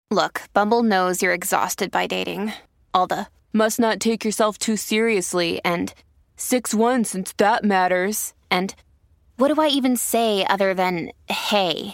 Look, Bumble knows you're exhausted by dating. All the must not take yourself too seriously and 6'1" since that matters. And what do I even say other than hey?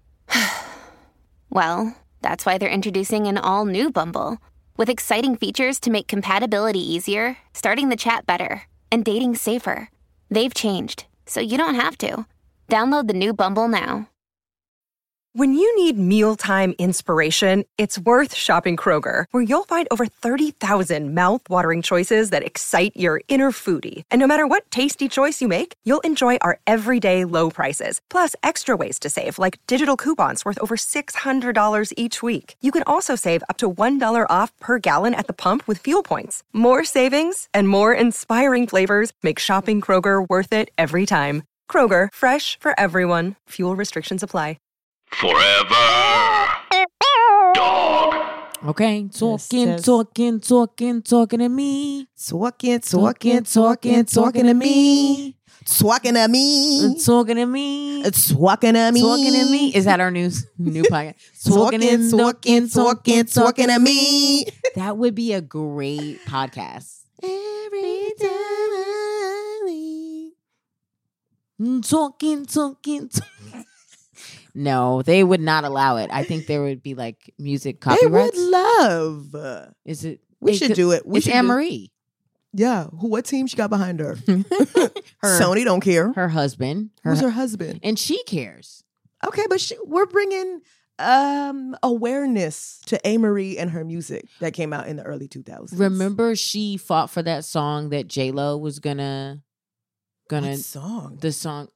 Well, that's why they're introducing an all-new Bumble with exciting features to make compatibility easier, starting the chat better, and dating safer. They've changed, so you don't have to. Download the new Bumble now. When you need mealtime inspiration, it's worth shopping Kroger, where you'll find over 30,000 mouth-watering choices that excite your inner foodie. And no matter what tasty choice you make, you'll enjoy our everyday low prices, plus extra ways to save, like digital coupons worth over $600 each week. You can also save up to $1 off per gallon at the pump with fuel points. More savings and more inspiring flavors make shopping Kroger worth it every time. Kroger, fresh for everyone. Fuel restrictions apply. Forever Dog. Okay, talking to me. Talking to me. Talking to me. Talking to me. Talking to me. Is that our new podcast? Talking to me. That would be a great podcast. Every time I leave. Talking. No, they would not allow it. I think there would be like music copyrights. They would love. Is it? We should do it. It's Anne-Marie. Yeah. What team she got behind her? Sony don't care. Her husband. Who's her husband? And she cares. Okay, but we're bringing awareness to Anne-Marie and her music that came out in the early 2000s. Remember, she fought for that song that J-Lo was gonna. What song? The song.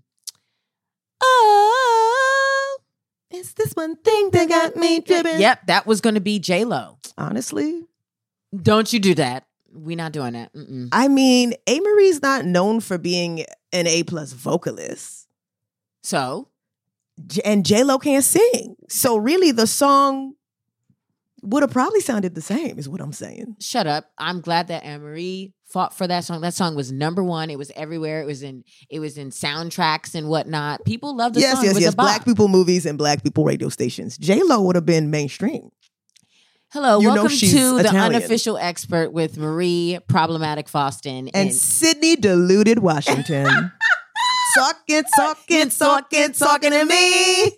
It's this one thing that got me driven. Yep, that was going to be J-Lo. Honestly, don't you do that. We're not doing that. Mm-mm. I mean, Anne-Marie's not known for being an A+ vocalist. So? And J-Lo can't sing. So really, the song would have probably sounded the same, is what I'm saying. Shut up. I'm glad that Anne-Marie fought for that song. That song was number one. It was everywhere. It was in soundtracks and whatnot. People loved the song. Yes. Black people movies and black people radio stations. J-Lo would have been mainstream. Hello, welcome to Italian. The Unofficial Expert with Marie Problematic Faustin and Sydney Deluded Washington. Talking to me.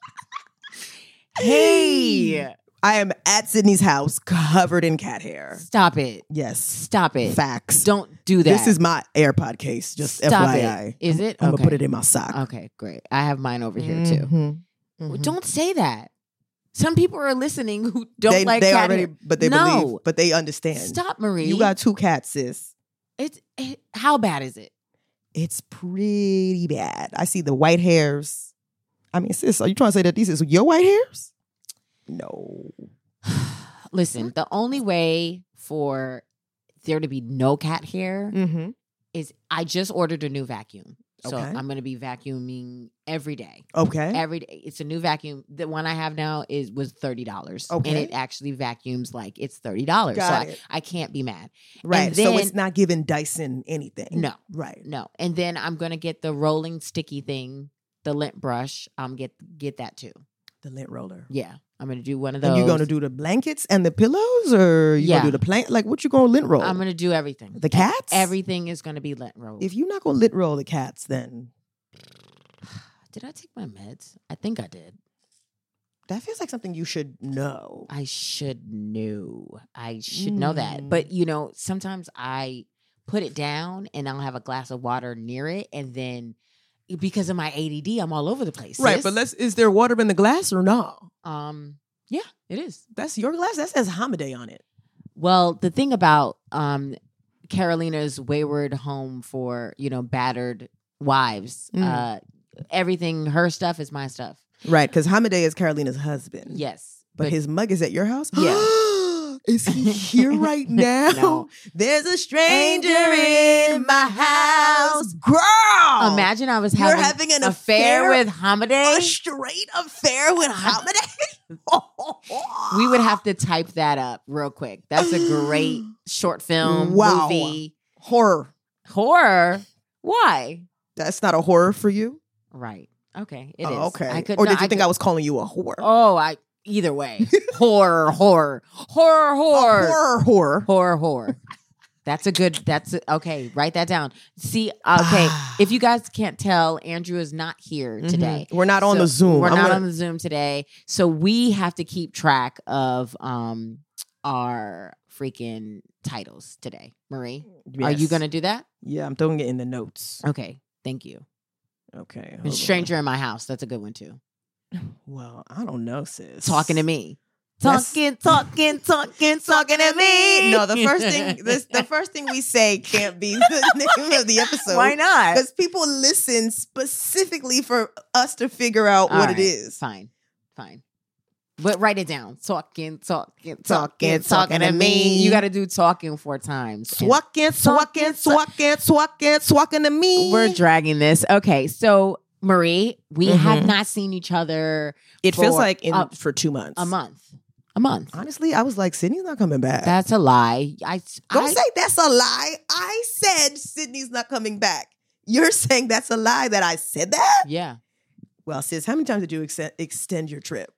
Hey. I am at Sydney's house covered in cat hair. Stop it. Yes. Stop it. Facts. Don't do that. This is my AirPod case, just Stop FYI. It. Is it? I'm going to put it in my sock. Okay, great. I have mine over here too. Mm-hmm. Don't say that. Some people are listening who don't like cat hair. But they believe, but they understand. Stop, Marie. You got 2 cats, sis. How bad is it? It's pretty bad. I see the white hairs. I mean, sis, are you trying to say that these are your white hairs? No. Listen, the only way for there to be no cat hair is I just ordered a new vacuum. So I'm going to be vacuuming every day. Okay. Every day. It's a new vacuum. The one I have now was $30. Okay. And it actually vacuums like it's $30. Got it. I can't be mad. Right. Then, so it's not giving Dyson anything. No. Right. No. And then I'm going to get the rolling sticky thing, the lint brush. Get that too. The lint roller. Yeah. I'm going to do one of those. And you're going to do the blankets and the pillows, or you going to do the plant? Like, what you going to lint roll? I'm going to do everything. The cats? Everything is going to be lint rolled. If you're not going to lint roll the cats, then... Did I take my meds? I think I did. That feels like something you should know. I should know. I should know that. But, sometimes I put it down and I'll have a glass of water near it, and then... Because of my ADD, I'm all over the place. Right, but is there water in the glass or no? Yeah, it is. That's your glass? That says Hamaday on it. Well, the thing about Carolina's wayward home for, battered wives, everything, her stuff is my stuff. Right, because Hamaday is Carolina's husband. Yes. But his mug is at your house? Yeah. Is he here right now? No. There's a stranger in my house. Girl! Imagine I was having an affair with Hamaday. A straight affair with Hamaday? We would have to type that up real quick. That's a great short film, movie. Horror. Why? That's not a horror for you? Right. Okay. It is. Okay. I could, or did you think I was calling you a whore? Oh, Either way. Horror. Okay, write that down. See, okay, if you guys can't tell, Andrew is not here today. We're not on the Zoom. We're not on the Zoom today. So we have to keep track of our freaking titles today. Marie, are you going to do that? Yeah, I'm throwing it in the notes. Okay, thank you. Okay. And Stranger in My House, that's a good one too. Well, I don't know, sis. Talking to me. Talking to me. No, the first thing we say can't be the name of the episode. Why not? Because people listen specifically for us to figure out what it is. Fine. But write it down. Talking to me. You got to do talking 4 times. Talking to me. We're dragging this. Okay, so Marie, we have not seen each other. It feels like for 2 months. A month. Honestly, I was like, Sydney's not coming back. That's a lie. Don't say that's a lie. I said Sydney's not coming back. You're saying that's a lie that I said that? Yeah. Well, sis, how many times did you extend your trip?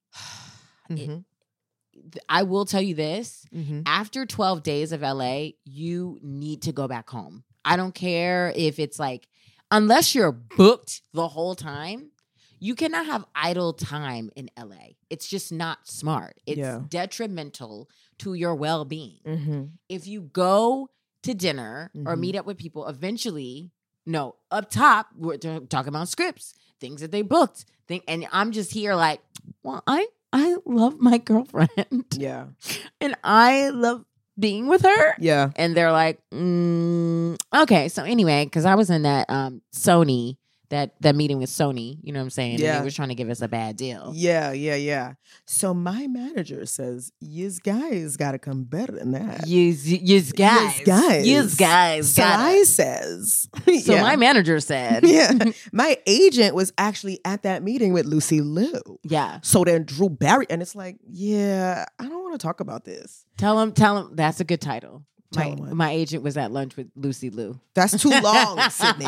I will tell you this. After 12 days of LA, you need to go back home. I don't care if it's like, unless you're booked the whole time, you cannot have idle time in LA. It's just not smart. It's detrimental to your well-being. If you go to dinner or meet up with people, eventually, up top, we're talking about scripts, things that they booked. And I'm just here like, well, I love my girlfriend. Yeah. And I love being with her. Yeah. And they're like, okay. So anyway, because I was in that Sony, that meeting with Sony, you know what I'm saying? Yeah. And they were trying to give us a bad deal. Yeah. So my manager says, you guys got to come better than that. You guys. So I says. So my manager said. My agent was actually at that meeting with Lucy Liu. Yeah. So then Drew Barry, and it's like, I don't want to talk about this. Tell him that's a good title. My agent was at lunch with Lucy Liu. That's too long, Sydney.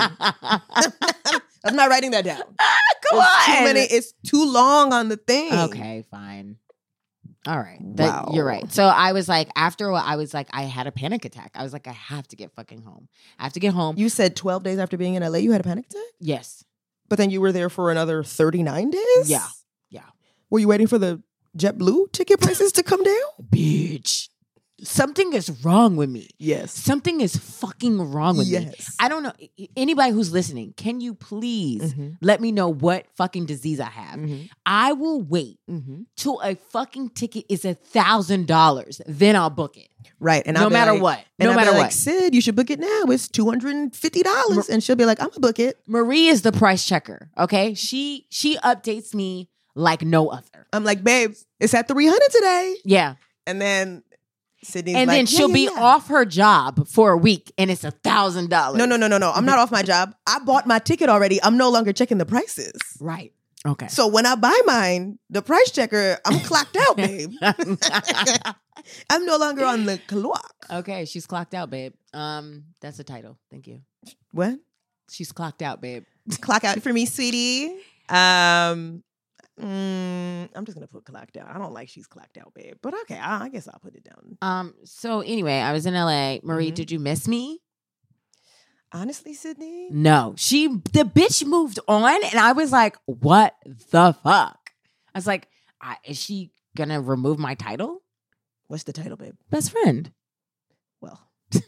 I'm not writing that down. Come on. It's too long on the thing. Okay, fine. All right. You're right. So I was like, after a while, I had a panic attack. I was like, I have to get fucking home. I have to get home. You said 12 days after being in LA, you had a panic attack? Yes. But then you were there for another 39 days? Yeah. Were you waiting for the JetBlue ticket prices to come down? Bitch. Something is wrong with me. Yes. Something is fucking wrong with me. I don't know. Anybody who's listening, can you please let me know what fucking disease I have? I will wait till a fucking ticket is $1,000. Then I'll book it. Right. And no matter what. No matter what. Sid, you should book it now. It's $250. And she'll be like, I'm going to book it. Marie is the price checker. Okay. She updates me like no other. I'm like, babe, it's at 300 today. Yeah. And then Sydney's and like, then she'll be off her job for a week and it's $1,000. No. I'm not off my job. I bought my ticket already. I'm no longer checking the prices. Right. Okay. So when I buy mine, the price checker, I'm clocked out, babe. I'm no longer on the clock. Okay, she's clocked out, babe. That's the title. Thank you. What? She's clocked out, babe. Clock out for me, sweetie. I'm just gonna put clocked out. I don't like she's clocked out, babe. But okay, I guess I'll put it down. So anyway, I was in LA. Marie, did you miss me? Honestly, Sydney? No. The bitch moved on and I was like, what the fuck? I was like, is she gonna remove my title? What's the title, babe? Best friend. Well,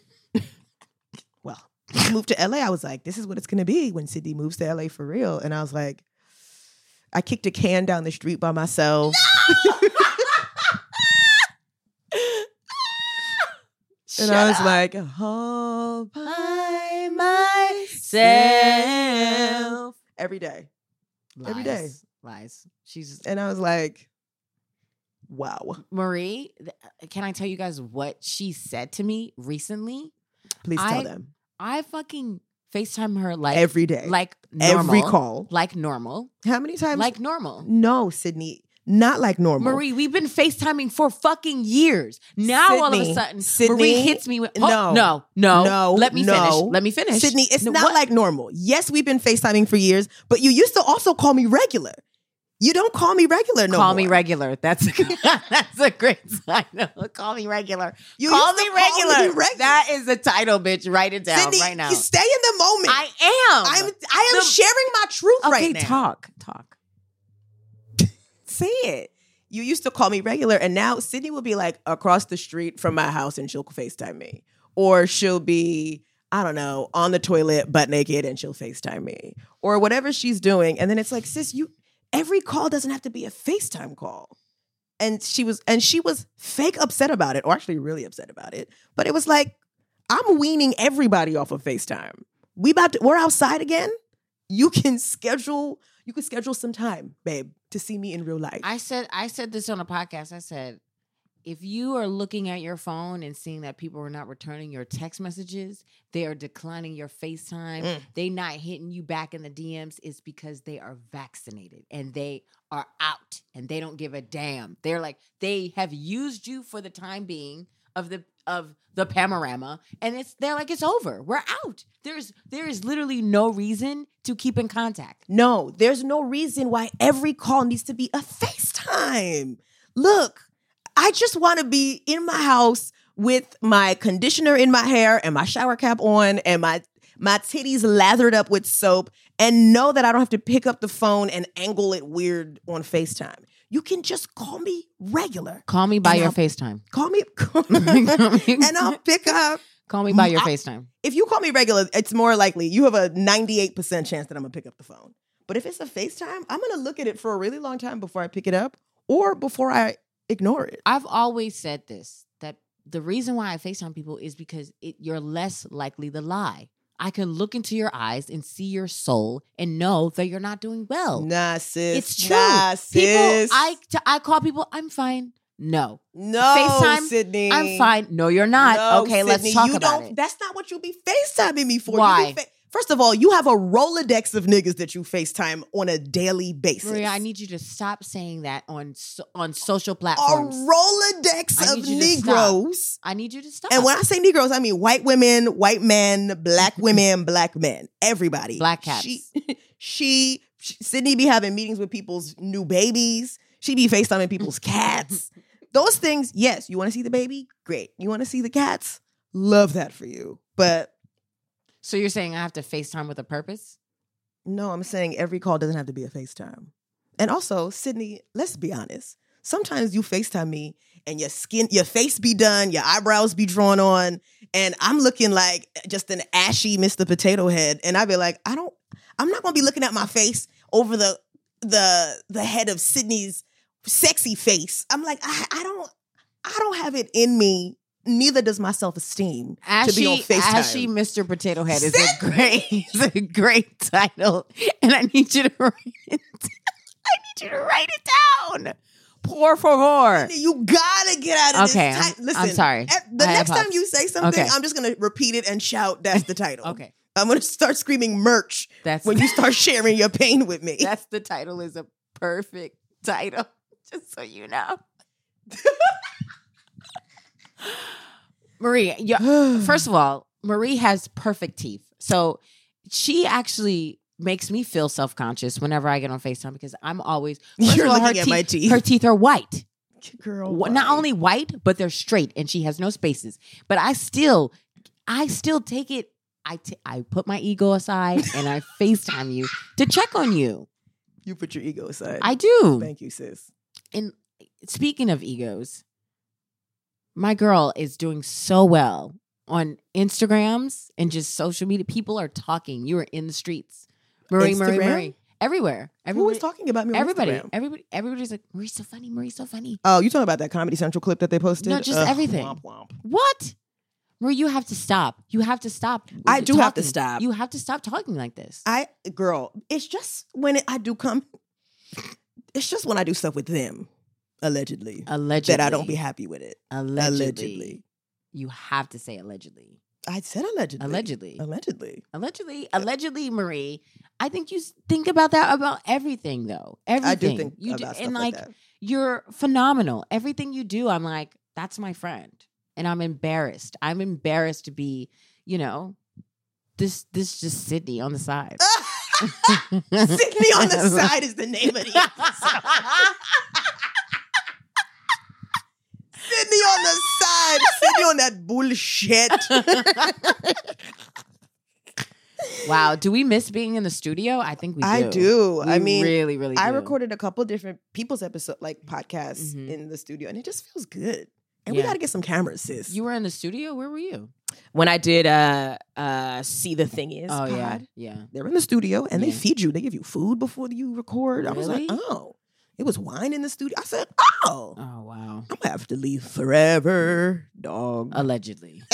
I moved to LA. I was like, this is what it's gonna be when Sydney moves to LA for real. And I was like, I kicked a can down the street by myself. No! And I was like, all by myself. Every day. Lies. Every day. Lies. And I was like, wow. Marie, can I tell you guys what she said to me recently? Please tell them. I fucking FaceTime her like every day. Like normal. Every call. Like normal. How many times? Like normal. No, Sydney. Not like normal. Marie, we've been FaceTiming for fucking years. Now Sydney, all of a sudden, Sydney, Marie hits me with, no. Let me finish. Sydney, it's not like normal. Yes, we've been FaceTiming for years, but you used to also call me regular. You don't call me regular no Call more. me regular. That's a great title. Call me regular. You call used me to call me regular. regular. That is the title, bitch. Write it down Sydney, right now. You stay in the moment. I am. I am sharing my truth right now. Talk. Say it. You used to call me regular, and now Sydney will be like across the street from my house and she'll FaceTime me. Or she'll be, I don't know, on the toilet butt naked and she'll FaceTime me. Or whatever she's doing. And then it's like, sis, every call doesn't have to be a FaceTime call. And she was fake upset about it, or actually really upset about it. But it was like, I'm weaning everybody off of FaceTime. We're outside again. You can schedule some time, babe, to see me in real life. I said this on a podcast. I said, if you are looking at your phone and seeing that people are not returning your text messages, they are declining your FaceTime, they not hitting you back in the DMs, it's because they are vaccinated and they are out and they don't give a damn. They're like, they have used you for the time being of the panorama, and they're like, it's over. We're out. There is literally no reason to keep in contact. No, there's no reason why every call needs to be a FaceTime. Look, I just want to be in my house with my conditioner in my hair and my shower cap on and my titties lathered up with soap and know that I don't have to pick up the phone and angle it weird on FaceTime. You can just call me regular. Call me by your FaceTime. Call me and I'll pick up. Call me by your FaceTime. If you call me regular, it's more likely you have a 98% chance that I'm going to pick up the phone. But if it's a FaceTime, I'm going to look at it for a really long time before I pick it up or before I ignore it. I've always said this, that the reason why I FaceTime people is because you're less likely to lie. I can look into your eyes and see your soul and know that you're not doing well. Nah, sis. It's true. Nah, sis. People, I call people, I'm fine. No. FaceTime, Sydney. I'm fine. No, you're not. No, okay, Sydney, let's talk about it. That's not what you be FaceTiming me for. Why? First of all, you have a Rolodex of niggas that you FaceTime on a daily basis. Maria, I need you to stop saying that on social A platforms. Rolodex of Negroes. I need you to stop. And when I say Negroes, I mean white women, white men, black women, black men. Everybody. Black cats. Sydney be having meetings with people's new babies. She be FaceTiming people's cats. Those things, yes. You want to see the baby? Great. You want to see the cats? Love that for you. But so you're saying I have to FaceTime with a purpose? no, I'm saying every call doesn't have to be a FaceTime. And also, Sydney, let's be honest. Sometimes you FaceTime me and your face be done, your eyebrows be drawn on, and I'm looking like just an ashy Mr. Potato Head. And I be like, I'm not gonna be looking at my face over the head of Sydney's sexy face. I'm like, I don't have it in me. Neither does my self-esteem to be on FaceTime. Ashy Mr. Potato Head is a great title. And I need you to write it down. Por favor. You gotta get out of okay, this. Listen, I'm sorry. The next time you say something, okay. I'm just gonna repeat it and shout, that's the title. Okay. I'm gonna start screaming merch when you start sharing your pain with me. That's the title is a perfect title, just so you know. Marie, first of all, Marie has perfect teeth. So she actually makes me feel self-conscious whenever I get on FaceTime because I'm always... You're looking at my teeth. Her teeth are white. Girl, not only white, but they're straight and she has no spaces. But I still take it... I put my ego aside and I FaceTime you to check on you. You put your ego aside. I do. Thank you, sis. And speaking of egos, my girl is doing so well on Instagrams and just social media. People are talking. You are in the streets. Marie. Everywhere. Who was talking about me on Instagram? Everybody's like, Marie's so funny. Marie's so funny. Oh, you talking about that Comedy Central clip that they posted? No, just everything. Womp womp. What? Marie, you have to stop. You have to stop. I do have to stop. You have to stop talking like this. It's just when I do come, it's just when I do stuff with them, allegedly. That I don't be happy with it. Allegedly. You have to say allegedly. I said allegedly. Allegedly, Marie. I think you think about that about everything, though. Everything. I do think about stuff like that. You're phenomenal. Everything you do, I'm like, that's my friend. And I'm embarrassed. To be, this just Sydney on the side. Sydney on the Side is the name of the episode. Sydney on the Side. Sydney on that bullshit. Wow. Do we miss being in the studio? I think we do. I do. We I mean, really, really do. I recorded a couple different people's episode, like podcasts in the studio, and it just feels good. And we got to get some cameras, sis. You were in the studio? Where were you? When I did See the Thing Is pod, yeah. they're in the studio and they feed you. They give you food before you record. I was like, Really? oh, it was wine in the studio. I said, oh, Oh, wow. I'm gonna have to leave forever, dog. Allegedly.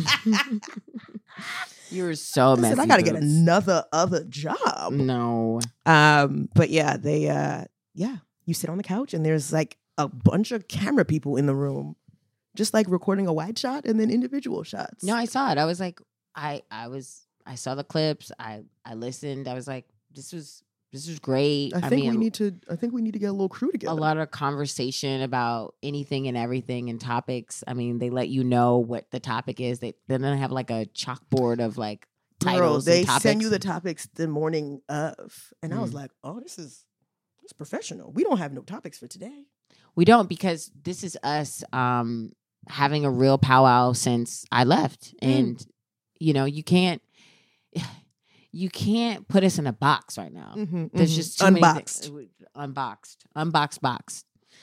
You were so messy. I said, I gotta get Boots. another other job. No. But yeah, they you sit on the couch and there's like a bunch of camera people in the room, just like recording a wide shot and then individual shots. No, I saw it. I was like, I saw the clips. I listened. I was like, this was great. I think we need to get a little crew together. A lot of conversation about anything and everything and topics. I mean, they let you know what the topic is. They have like a chalkboard of like titles. They and topics. send you the topics the morning of, and I was like, oh, this is professional. We don't have no topics for today. We don't, because this is us having a real powwow since I left. And, you know, you can't put us in a box right now. There's just too Unboxed. many Unboxed boxed.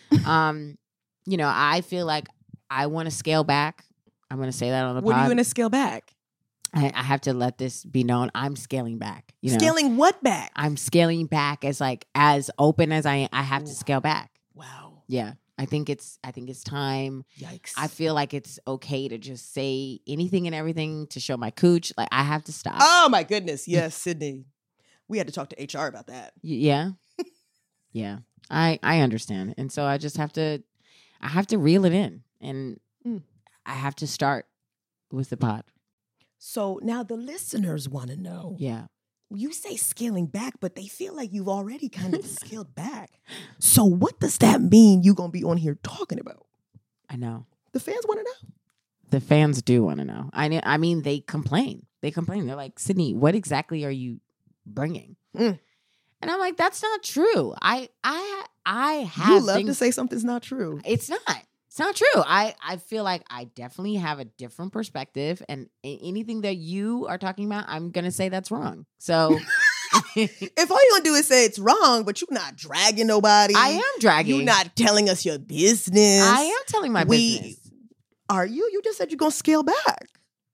You know, I feel like I want to scale back. I'm going to say that on the pod. What are you going to scale back? I have to let this be known. I'm scaling back. You know? Scaling what back? I'm scaling back as open as I have to scale back. Wow. Yeah. I think it's time. Yikes. I feel like it's okay to just say anything and everything to show my cooch. Like, I have to stop. Oh my goodness. Yes, Sydney. We had to talk to HR about that. Yeah. Yeah. I understand. And so I just have to reel it in, and I have to start with the pod. So now the listeners want to know. Yeah. You say scaling back, but they feel like you've already kind of scaled back. So what does that mean you're going to be on here talking about? I know. The fans want to know. The fans do want to know. I mean, they complain. They're like, Sydney, what exactly are you bringing? And I'm like, that's not true. I have. You love to say something's not true. It's not. It's not true. I feel like I definitely have a different perspective, and anything that you are talking about, I'm going to say that's wrong. So if all you're going to do is say it's wrong, but you're not dragging nobody. I am dragging. You're not telling us your business. I am telling my business. Are you? You just said you're going to scale back.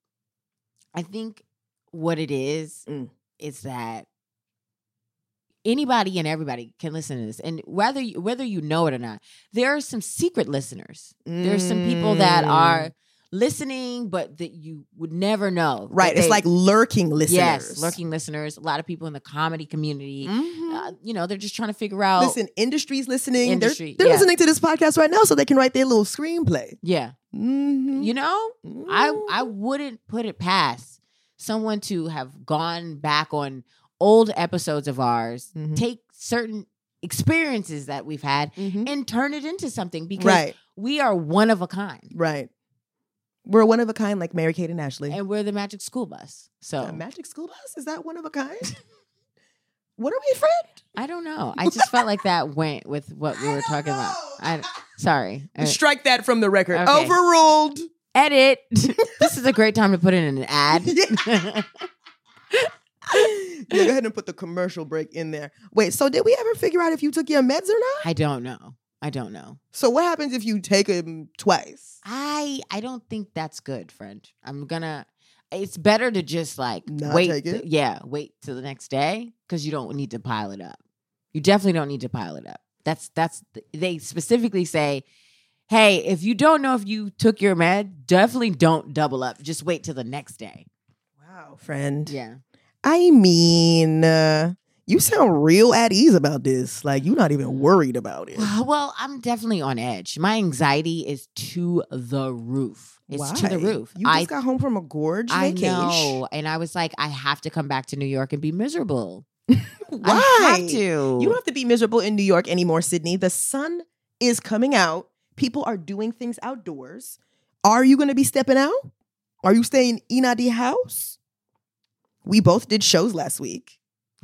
I think what it is that anybody and everybody can listen to this, and whether you know it or not, there are some secret listeners. There's some people that are listening, but that you would never know. Right, it's like lurking listeners. Yes, lurking listeners. A lot of people in the comedy community, you know, they're just trying to figure out. Listen, industry's listening. Industry, they're listening to this podcast right now, so they can write their little screenplay. Yeah, you know, I wouldn't put it past someone to have gone back on old episodes of ours, take certain experiences that we've had and turn it into something, because we are one of a kind. Right. We're one of a kind, like Mary-Kate and Ashley. And we're the Magic School Bus. So a Magic School Bus? Is that one of a kind? What are we, friend? I don't know. I just felt like that went with what we were talking about. Sorry. Strike that from the record. Okay. Overruled. Edit. This is a great time to put in an ad. Yeah, go ahead and put the commercial break in there. Wait, so did we ever figure out if you took your meds or not? I don't know. So what happens if you take them twice? I don't think that's good, friend. It's better to just like not wait. Take it? Wait till the next day, because you don't need to pile it up. You definitely don't need to pile it up. They specifically say, hey, if you don't know if you took your med, definitely don't double up. Just wait till the next day. Wow, friend. Yeah. I mean, you sound real at ease about this. Like, you're not even worried about it. Well, I'm definitely on edge. My anxiety is to the roof. It's to the roof. You just got home from a gorge vacation. I know. And I was like, I have to come back to New York and be miserable. Why? I have to. You don't have to be miserable in New York anymore, Sydney. The sun is coming out. People are doing things outdoors. Are you going to be stepping out? Are you staying in the house? We both did shows last week. Yeah.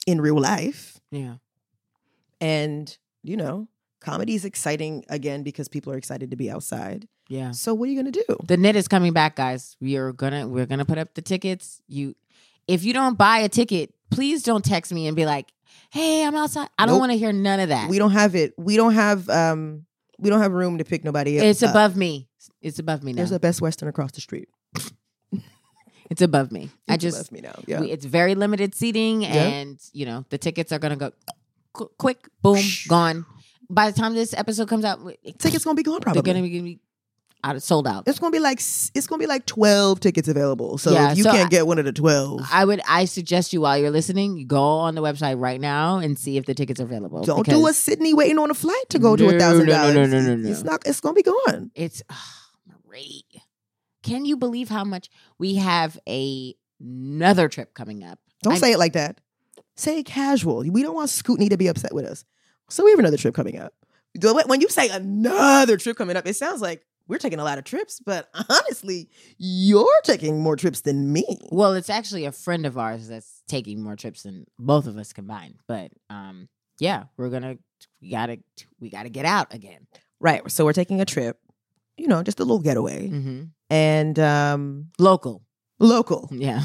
in real life. Yeah. And, you know, comedy is exciting again because people are excited to be outside. Yeah. So what are you going to do? The knit is coming back, guys. We're gonna put up the tickets. If you don't buy a ticket, please don't text me and be like, "Hey, I'm outside." I don't want to hear none of that. We don't have it. We don't have room to pick nobody up. It's above me. It's above me now. There's a Best Western across the street. It's above me. It's above me now. Yeah. It's very limited seating, and you know the tickets are gonna go quick, boom, gone. By the time this episode comes out, tickets gonna be gone. Probably they're gonna be sold out. It's gonna be like 12 tickets available. So if you can't get one of the 12, I suggest you while you're listening, you go on the website right now and see if the tickets are available. Don't do a Sydney waiting on a flight to go to $1,000. No. It's gonna be gone. It's Marie. Can you believe how much we have another trip coming up? Don't say it like that. Say it casual. We don't want Scootney to be upset with us. So we have another trip coming up. When you say another trip coming up, it sounds like we're taking a lot of trips, but honestly, you're taking more trips than me. Well, it's actually a friend of ours that's taking more trips than both of us combined. But yeah, we gotta get out again. Right. So we're taking a trip, you know, just a little getaway. Mm-hmm. And local. Yeah.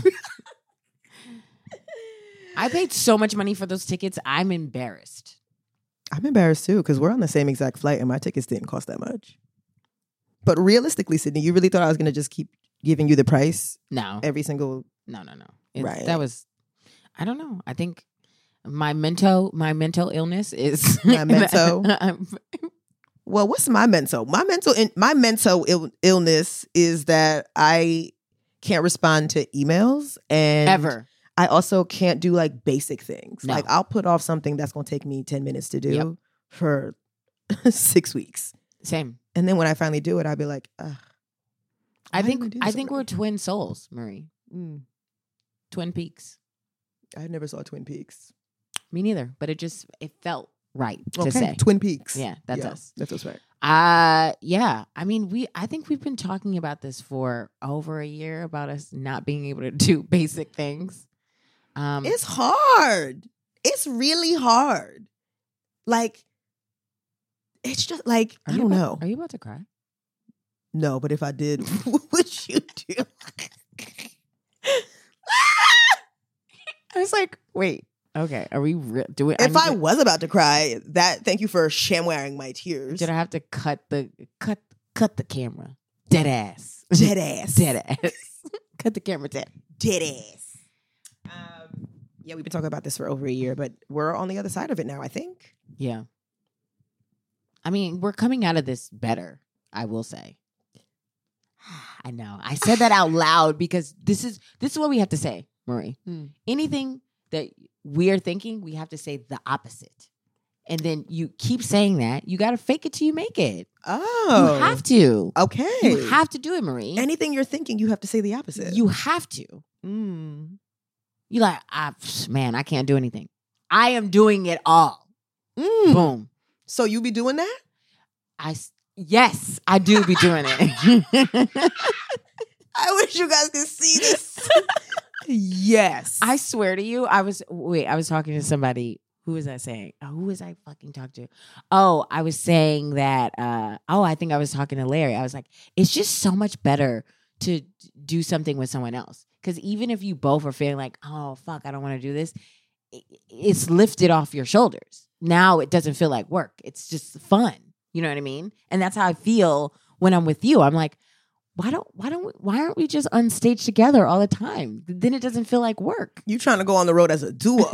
I paid so much money for those tickets. I'm embarrassed. I'm embarrassed too, because we're on the same exact flight and my tickets didn't cost that much. But realistically, Sydney, you really thought I was going to just keep giving you the price? No. Every single... No. Right. That was... I don't know. I think my mental illness is... My mental? Well, what's my mental? My mental illness is that I can't respond to emails. And ever. I also can't do like basic things. No. Like I'll put off something that's going to take me 10 minutes to do for 6 weeks. Same. And then when I finally do it, I'll be like, ugh. I think we're twin souls, Marie. Twin Peaks. I never saw Twin Peaks. Me neither, but it felt right to say. Twin Peaks. Yeah, that's us. That's us, right. Yeah. I mean, I think we've been talking about this for over a year about us not being able to do basic things. It's hard. It's really hard. Like, it's just like, I don't know. Are you about to cry? No, but if I did, what would you do? I was like, wait, okay, are we doing? If I was about to cry, thank you for sham-wearing my tears. Did I have to cut the camera? Dead ass. Cut the camera dead. Dead ass. Yeah, we've been talking about this for over a year, but we're on the other side of it now, I think. Yeah. I mean, we're coming out of this better, I will say. I know. I said that out loud because this is what we have to say, Marie. Anything that we're thinking, we have to say the opposite. And then you keep saying that. You got to fake it till you make it. Oh. You have to. Okay. You have to do it, Marie. Anything you're thinking, you have to say the opposite. You have to. You're like, man, I can't do anything. I am doing it all. Boom. So you be doing that? Yes, I do be doing it. I wish you guys could see this. Yes. I swear to you, I was talking to somebody. Who was I saying? Who was I fucking talking to? Oh, I was saying that, I think I was talking to Larry. I was like, it's just so much better to do something with someone else. Because even if you both are feeling like, oh, fuck, I don't want to do this, it's lifted off your shoulders. Now it doesn't feel like work. It's just fun. You know what I mean? And that's how I feel when I'm with you. I'm like, why aren't we just on stage together all the time? Then it doesn't feel like work. You trying to go on the road as a duo.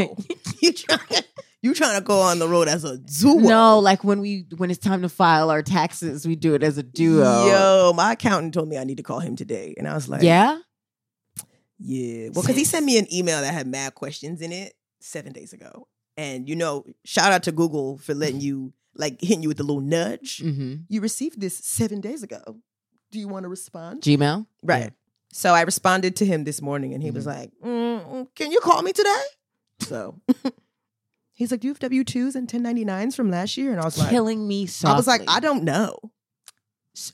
You trying to go on the road as a duo. No, like when it's time to file our taxes, we do it as a duo. Yo, my accountant told me I need to call him today. And I was like, yeah? Yeah. Well, because he sent me an email that had mad questions in it 7 days ago. And, you know, shout out to Google for letting you, like, hitting you with a little nudge. Mm-hmm. You received this 7 days ago. Do you want to respond? Gmail? Right. Yeah. So I responded to him this morning and he was like, can you call me today? So he's like, do you have W-2s and 1099s from last year? And I was like, killing me softly. I was like, I don't know.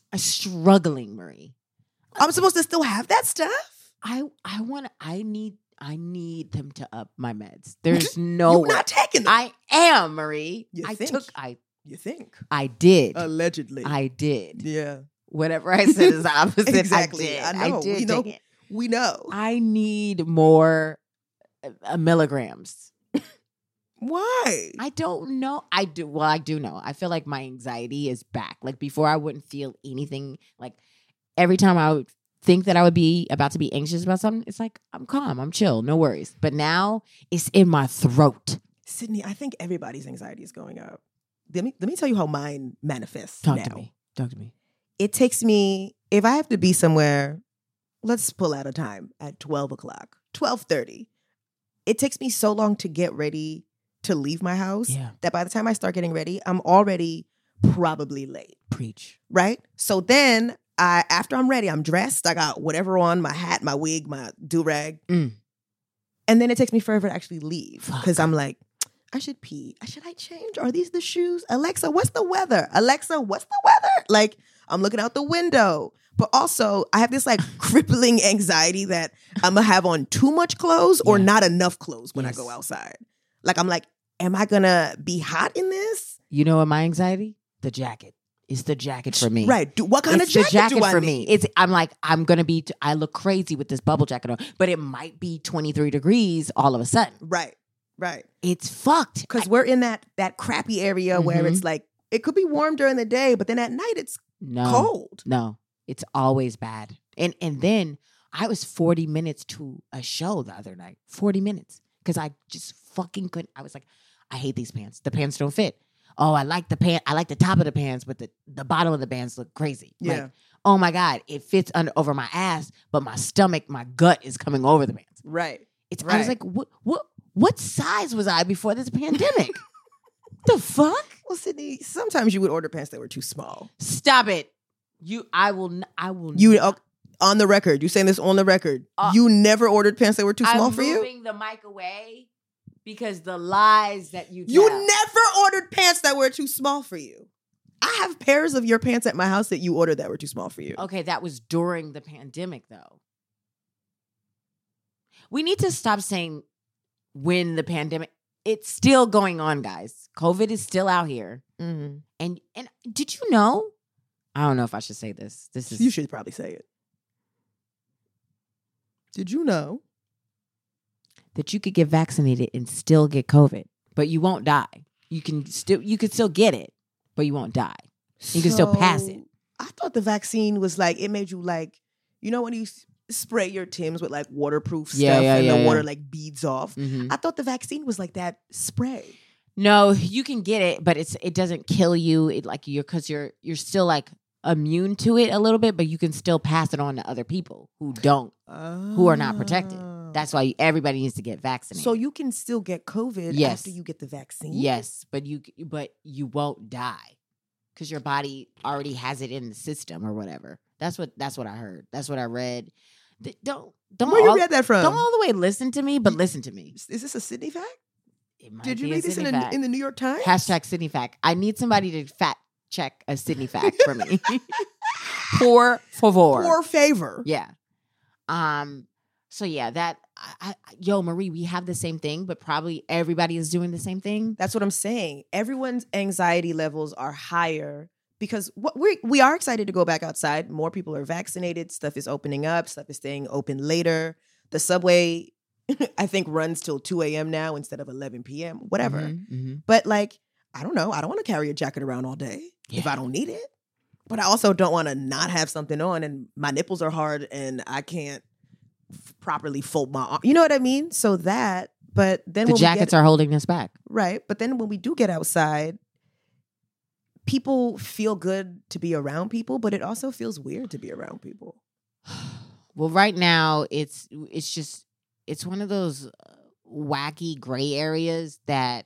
Struggling, Marie. I'm supposed to still have that stuff? I I need them to up my meds. There's no You're way. not taking them. I am, Marie. You I think? You think? I did. Allegedly. I did. Yeah. Whatever I said is opposite. Exactly. I did. I know. did We know. take it. We know. I need more milligrams. Why? I don't know. I do. Well, I do know. I feel like my anxiety is back. Like before, I wouldn't feel anything. Like every time I would think that I would be about to be anxious about something, it's like I'm calm, I'm chill, no worries. But now it's in my throat. Sydney, I think everybody's anxiety is going up. Let me tell you how mine manifests Talk now. to me. Talk to me. It takes me, if I have to be somewhere, let's pull out a time at 12 o'clock, 12:30. It takes me so long to get ready to leave my house that by the time I start getting ready, I'm already probably late. Preach. Right? So then after I'm ready, I'm dressed, I got whatever on, my hat, my wig, my do-rag. And then it takes me forever to actually leave because I'm like, I should pee. Should I change? Are these the shoes? Alexa, what's the weather? Alexa, what's the weather? Like, I'm looking out the window. But also, I have this like crippling anxiety that I'm going to have on too much clothes or not enough clothes when I go outside. Like, I'm like, am I going to be hot in this? You know what my anxiety? The jacket. It's the jacket for me. Right. What kind of jacket do I for need? me? I'm like, I'm going to be, I look crazy with this bubble jacket on, but it might be 23 degrees all of a sudden. Right. Right. It's fucked. Because we're in that crappy area where it's like, it could be warm during the day, but then at night it's cold. No, it's always bad. And then I was 40 minutes to a show the other night. 40 minutes. Because I just fucking couldn't. I was like, I hate these pants. The pants don't fit. Oh, I like the pant. I like the top of the pants, but the bottom of the pants look crazy. Yeah. Like, oh my God, it fits over my ass, but my stomach, my gut is coming over the pants. Right. I was like, what size was I before this pandemic? The fuck? Well, Sydney, sometimes you would order pants that were too small. Stop it. I will. You on the record. You saying this on the record. You never ordered pants that were too small for you? I'm moving the mic away because the lies that you You tell. never ordered pants that were too small for you. I have pairs of your pants at my house that you ordered that were too small for you. Okay, that was during the pandemic, though. We need to stop saying when the pandemic. It's still going on, guys. COVID is still out here. Mm-hmm. And did you know? I don't know if I should say this. You should probably say it. Did you know that you could get vaccinated and still get COVID, but you won't die? You could still get it, but you won't die. You can still pass it. I thought the vaccine was like, it made you like, you know when you spray your Timbs with like waterproof stuff and the water like beads off? Mm-hmm. I thought the vaccine was like that spray. No, you can get it, but it doesn't kill you. It like because you're still like immune to it a little bit, but you can still pass it on to other people who are not protected. That's why everybody needs to get vaccinated. So you can still get COVID after you get the vaccine? Yes, but you won't die because your body already has it in the system or whatever. That's what I heard. That's what I read. Don't where you read that from? Don't all the way listen to me, but listen to me. Is this a Sydney fact? It might Did you be read this in the New York Times? # Sydney fact. I need somebody to fact check a Sydney fact for me. Por favor. Por favor. Yeah. So yeah, Marie, we have the same thing, but probably everybody is doing the same thing. That's what I'm saying. Everyone's anxiety levels are higher because we are excited to go back outside. More people are vaccinated. Stuff is opening up. Stuff is staying open later. The subway, I think, runs till 2 a.m. now instead of 11 p.m. Whatever. Mm-hmm. But like, I don't know. I don't want to carry a jacket around all day if I don't need it. But I also don't want to not have something on and my nipples are hard and I can't properly fold my arm. You know what I mean? So that, but then the jackets are holding us back. Right. But then when we do get outside, people feel good to be around people, but it also feels weird to be around people. Well, right now it's one of those wacky gray areas that,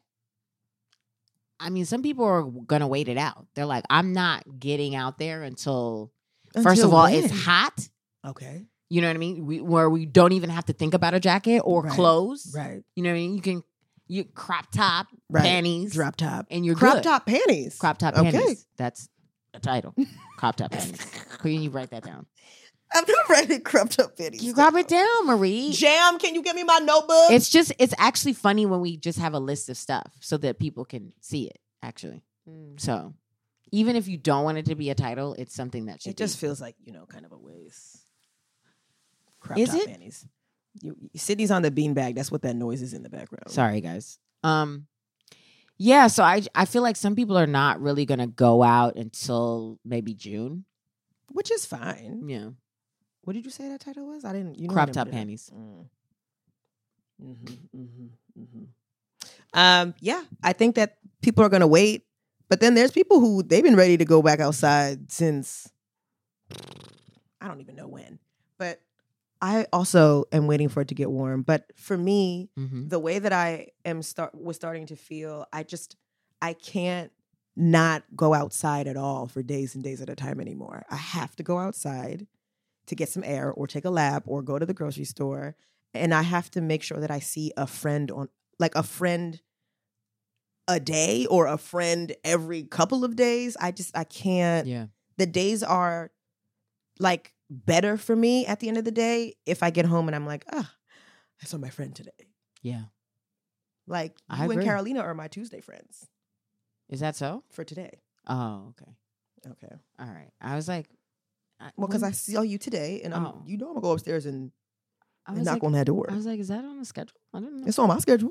I mean, some people are going to wait it out. They're like, I'm not getting out there until first of all, when? it's hot. Okay. You know what I mean? Where we don't even have to think about a jacket or clothes. Right. You know what I mean? You crop top, panties. Drop top. And you're crop good. top panties. Crop top panties. That's a title. Crop top panties. Can you write that down? I'm not writing crop top panties. You grab it down, Marie. Jam, can you give me my notebook? It's actually funny when we just have a list of stuff so that people can see it, actually. So even if you don't want it to be a title, it's something that should It just feels like, kind of a waste. Crop Is top it? panties. Sydney's on the beanbag. That's what that noise is in the background. Sorry, guys. Yeah, so I feel like some people are not really going to go out until maybe June. Which is fine. Yeah. What did you say that title was? I didn't. Crop top panties. Yeah, I think that people are going to wait. But then there's people who they've been ready to go back outside since I don't even know when. But I also am waiting for it to get warm. But for me, the way that I was starting to feel, I can't not go outside at all for days and days at a time anymore. I have to go outside to get some air or take a lap or go to the grocery store. And I have to make sure that I see a friend a day or a friend every couple of days. I can't. Yeah. The days are like better for me at the end of the day if I get home and I'm like, I saw my friend today. Yeah. Like I you agree. and Carolina are my Tuesday friends Is that so? for today. Oh, okay. Okay. All right. I was like, Well, because I saw you today and I'm gonna go upstairs and I was knock like, on that door. I was like, is that on the schedule? I don't know. It's on my schedule.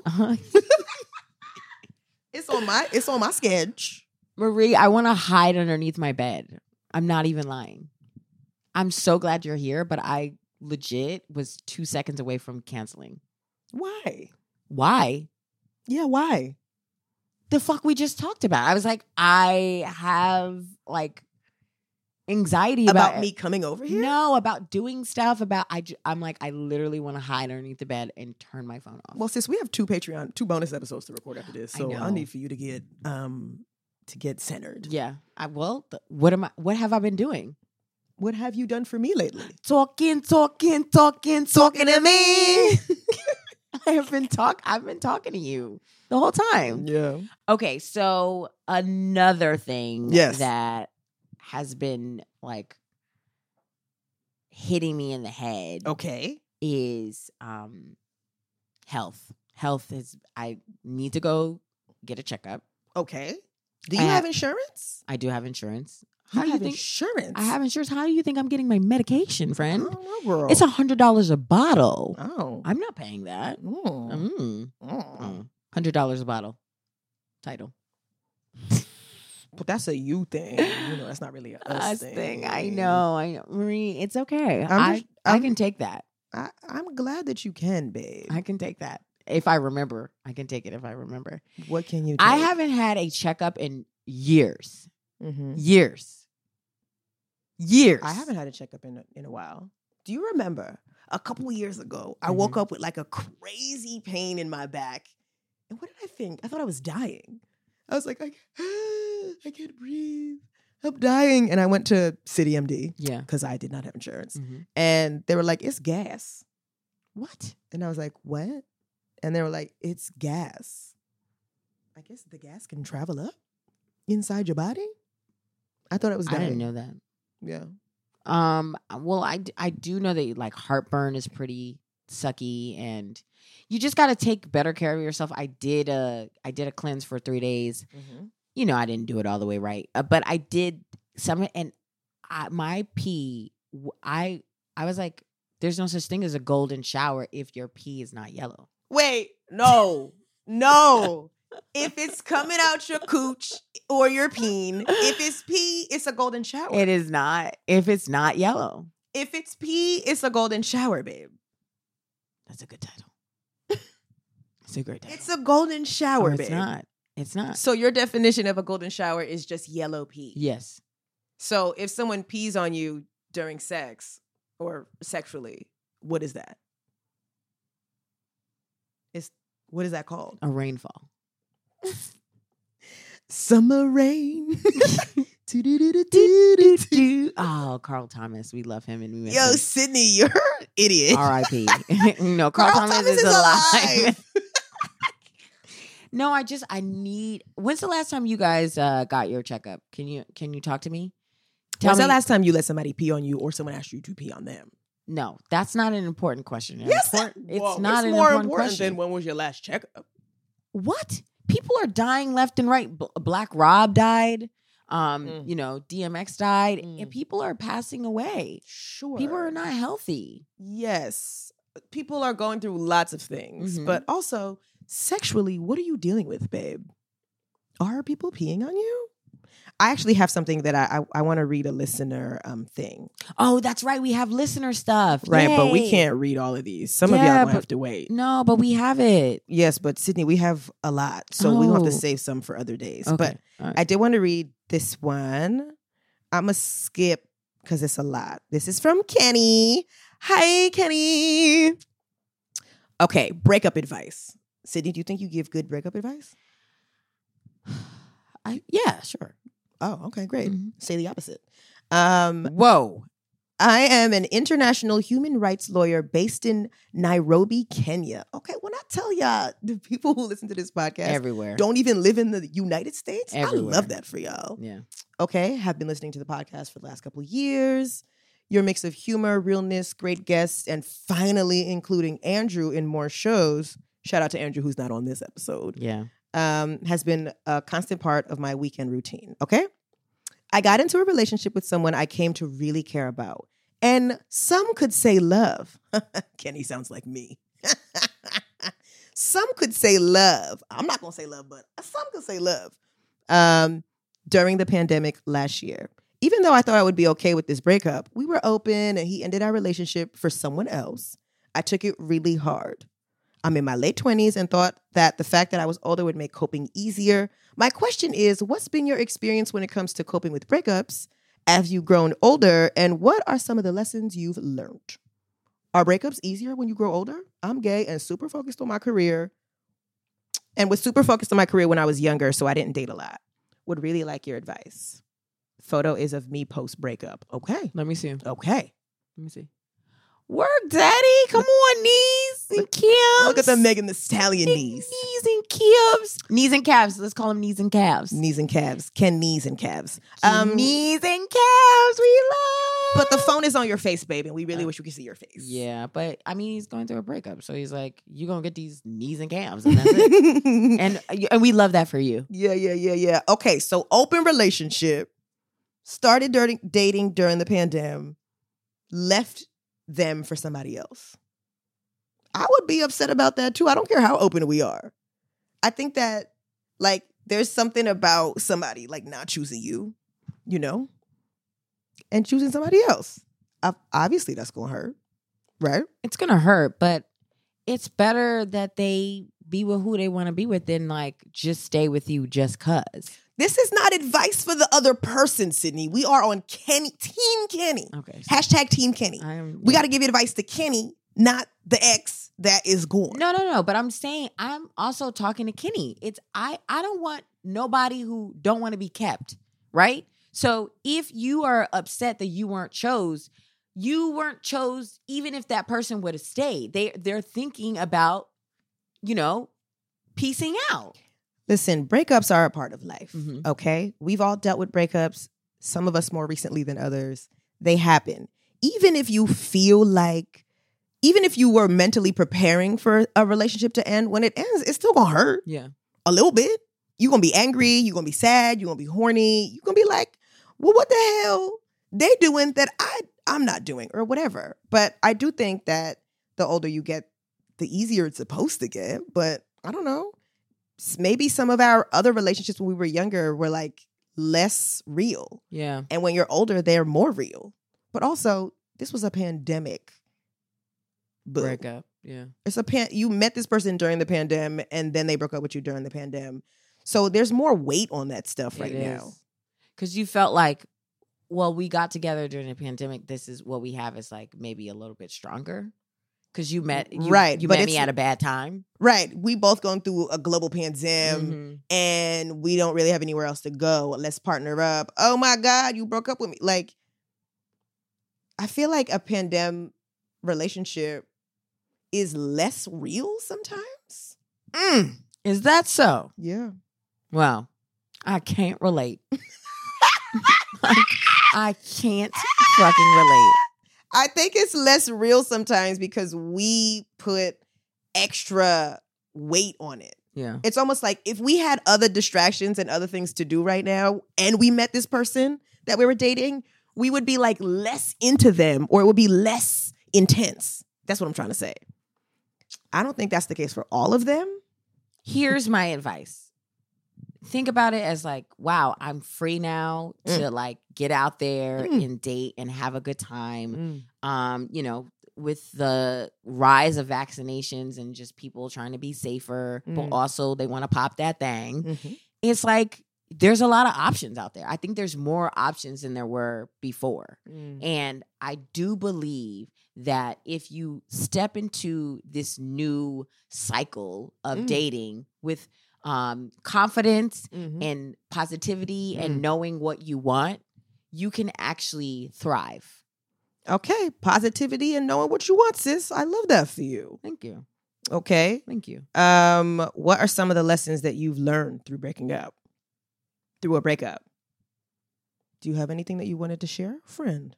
It's on my schedule. Marie, I want to hide underneath my bed. I'm not even lying. I'm so glad you're here, but I legit was 2 seconds away from canceling. Why? Why? Yeah, why? The fuck we just talked about. I was like, I have like anxiety About me coming over here? No, about doing stuff. I'm like, I literally want to hide underneath the bed and turn my phone off. Well, sis, we have two bonus episodes to record after this, so I know. I need for you to get centered. Yeah. What have I been doing? What have you done for me lately? Talking to me. I've been talking to you the whole time. Yeah. Okay, so another thing Yes. that has been like hitting me in the head Okay. is health. Health is I need to go get a checkup. Okay. Do you have insurance? I do have insurance. You How do you have think insurance? I have insurance? How do you think I'm getting my medication, I friend? don't know, girl. It's $100 a bottle. Oh. I'm not paying that. Mm. $100 a bottle. Title. But that's a you thing. That's not really a us thing. I know. Marie, it's okay. I'm I can take that. I'm glad that you can, babe. I can take that. If I remember. I can take it if I remember. What can you take? I haven't had a checkup in years. Mm-hmm. Years. I haven't had a checkup in a while. Do you remember a couple of years ago, I woke up with like a crazy pain in my back. And what did I think? I thought I was dying. I was like, I can't breathe. I'm dying. And I went to City MD. Yeah. Because I did not have insurance. Mm-hmm. And they were like, it's gas. What? And I was like, what? And they were like, it's gas. I guess the gas can travel up inside your body? I thought it was dying. I didn't know that. Yeah. Well, I do know that like heartburn is pretty sucky, and you just got to take better care of yourself. I did a cleanse for 3 days. Mm-hmm. I didn't do it all the way right, but I did some. And my pee, I was like, there's no such thing as a golden shower if your pee is not yellow. Wait, no. If it's coming out your cooch or your peen, if it's pee, it's a golden shower. It is not if it's not yellow. If it's pee, it's a golden shower, babe. That's a good title. It's a great title. It's a golden shower, it's babe. not. It's not. So your definition of a golden shower is just yellow pee. Yes. So if someone pees on you during sex or sexually, what is that? What is that called? A rainfall. Summer rain. Oh, Carl Thomas. We love him and we miss Yo, him. Sydney, you're an idiot. R.I.P. No, Carl Thomas is alive. No, I need. When's the last time you guys got your checkup? Can you talk to me? When's the last time you let somebody pee on you or someone asked you to pee on them? No, that's not an important question. Yes, It's not an more important question. than when was your last checkup? What? People are dying left and right. Black Rob died. You know, DMX died. And people are passing away. Sure. People are not healthy. Yes. People are going through lots of things. But also, sexually, what are you dealing with, babe? Are people peeing on you? I actually have something that I want to read a listener thing. Oh, that's right. We have listener stuff. Right, Yay. but we can't read all of these. Some of y'all will have to wait. No, but we have it. Yes, but Sydney, we have a lot. So we'll have to save some for other days. Okay. But I did want to read this one. I'm going to skip because it's a lot. This is from Kenny. Hi, Kenny. Okay, breakup advice. Sydney, do you think you give good breakup advice? Yeah, sure. Oh, okay, great. Say the opposite. Whoa. I am an international human rights lawyer based in Nairobi, Kenya. Okay, when I tell y'all, the people who listen to this podcast everywhere don't even live in the United States, everywhere. I love that for y'all. Yeah. Okay, have been listening to the podcast for the last couple of years. Your mix of humor, realness, great guests, and finally including Andrew in more shows. Shout out to Andrew, who's not on this episode. Yeah. Has been a constant part of my weekend routine, okay? I got into a relationship with someone I came to really care about. And some could say love. Kenny sounds like me. Some could say love. I'm not going to say love, but some could say love. During the pandemic last year. Even though I thought I would be okay with this breakup, we were open and he ended our relationship for someone else. I took it really hard. I'm in my late 20s and thought that the fact that I was older would make coping easier. My question is, what's been your experience when it comes to coping with breakups as you've grown older, and what are some of the lessons you've learned? Are breakups easier when you grow older? I'm gay and super focused on my career, and was super focused on my career when I was younger, so I didn't date a lot. Would really like your advice. Photo is of me post-breakup. Okay. Let me see. Okay. Let me see. Work, daddy. Come on, knees and calves. Look at the Megan Thee Stallion knees. Knees and calves. Knees and calves. Let's call them knees and calves. Knees and calves. Ken knees and calves. Knees and calves. We love. But the phone is on your face, babe, and we really wish we could see your face. Yeah, but I mean, he's going through a breakup, so he's like, "You're gonna get these knees and calves, and that's it." and we love that for you. Yeah. Okay, so open relationship. Started dating during the pandemic. Left them for somebody else. I would be upset about that too. I don't care how open we are. I think that like there's something about somebody like not choosing you, you know, and choosing somebody else. Obviously that's going to hurt, right? It's going to hurt, but it's better that they be with who they want to be with than like just stay with you just cuz. This is not advice for the other person, Sydney. We are on Kenny, Team Kenny. Okay. Hashtag Team Kenny. We got to give advice to Kenny, not the ex that is gone. No. But I'm saying I'm also talking to Kenny. It's I don't want nobody who don't want to be kept, right? So if you are upset that you weren't chose even if that person would have stayed. They're thinking about, you know, piecing out. Listen, breakups are a part of life, okay? We've all dealt with breakups, some of us more recently than others. They happen. Even if you were mentally preparing for a relationship to end, when it ends, it's still gonna hurt. Yeah. A little bit. You're gonna be angry, you're gonna be sad, you're gonna be horny, you're gonna be like, well, what the hell they doing that I'm not doing or whatever. But I do think that the older you get, the easier it's supposed to get. But I don't know. Maybe some of our other relationships when we were younger were like less real. Yeah. And when you're older, they're more real. But also, this was a pandemic. Boom. Breakup. Yeah. It's you met this person during the pandemic and then they broke up with you during the pandemic. So there's more weight on that stuff right now. Because you felt like, well, we got together during the pandemic. This is what we have is like maybe a little bit stronger. Because you met me at a bad time. Right. We both going through a global pandemic and we don't really have anywhere else to go. Let's partner up. Oh my God, you broke up with me. Like, I feel like a pandemic relationship is less real sometimes. Is that so? Yeah. Well, I can't relate. I can't fucking relate. I think it's less real sometimes because we put extra weight on it. Yeah. It's almost like if we had other distractions and other things to do right now and we met this person that we were dating, we would be like less into them or it would be less intense. That's what I'm trying to say. I don't think that's the case for all of them. Here's my advice. Think about it as like, wow, I'm free now to like get out there and date and have a good time. You know, with the rise of vaccinations and just people trying to be safer, but also they want to pop that thing. It's like there's a lot of options out there. I think there's more options than there were before. And I do believe that if you step into this new cycle of dating with confidence and positivity and knowing what you want, you can actually thrive. Okay, positivity and knowing what you want, sis. I love that for you. Thank you. Okay. Thank you. What are some of the lessons that you've learned through a breakup? Do you have anything that you wanted to share, friend?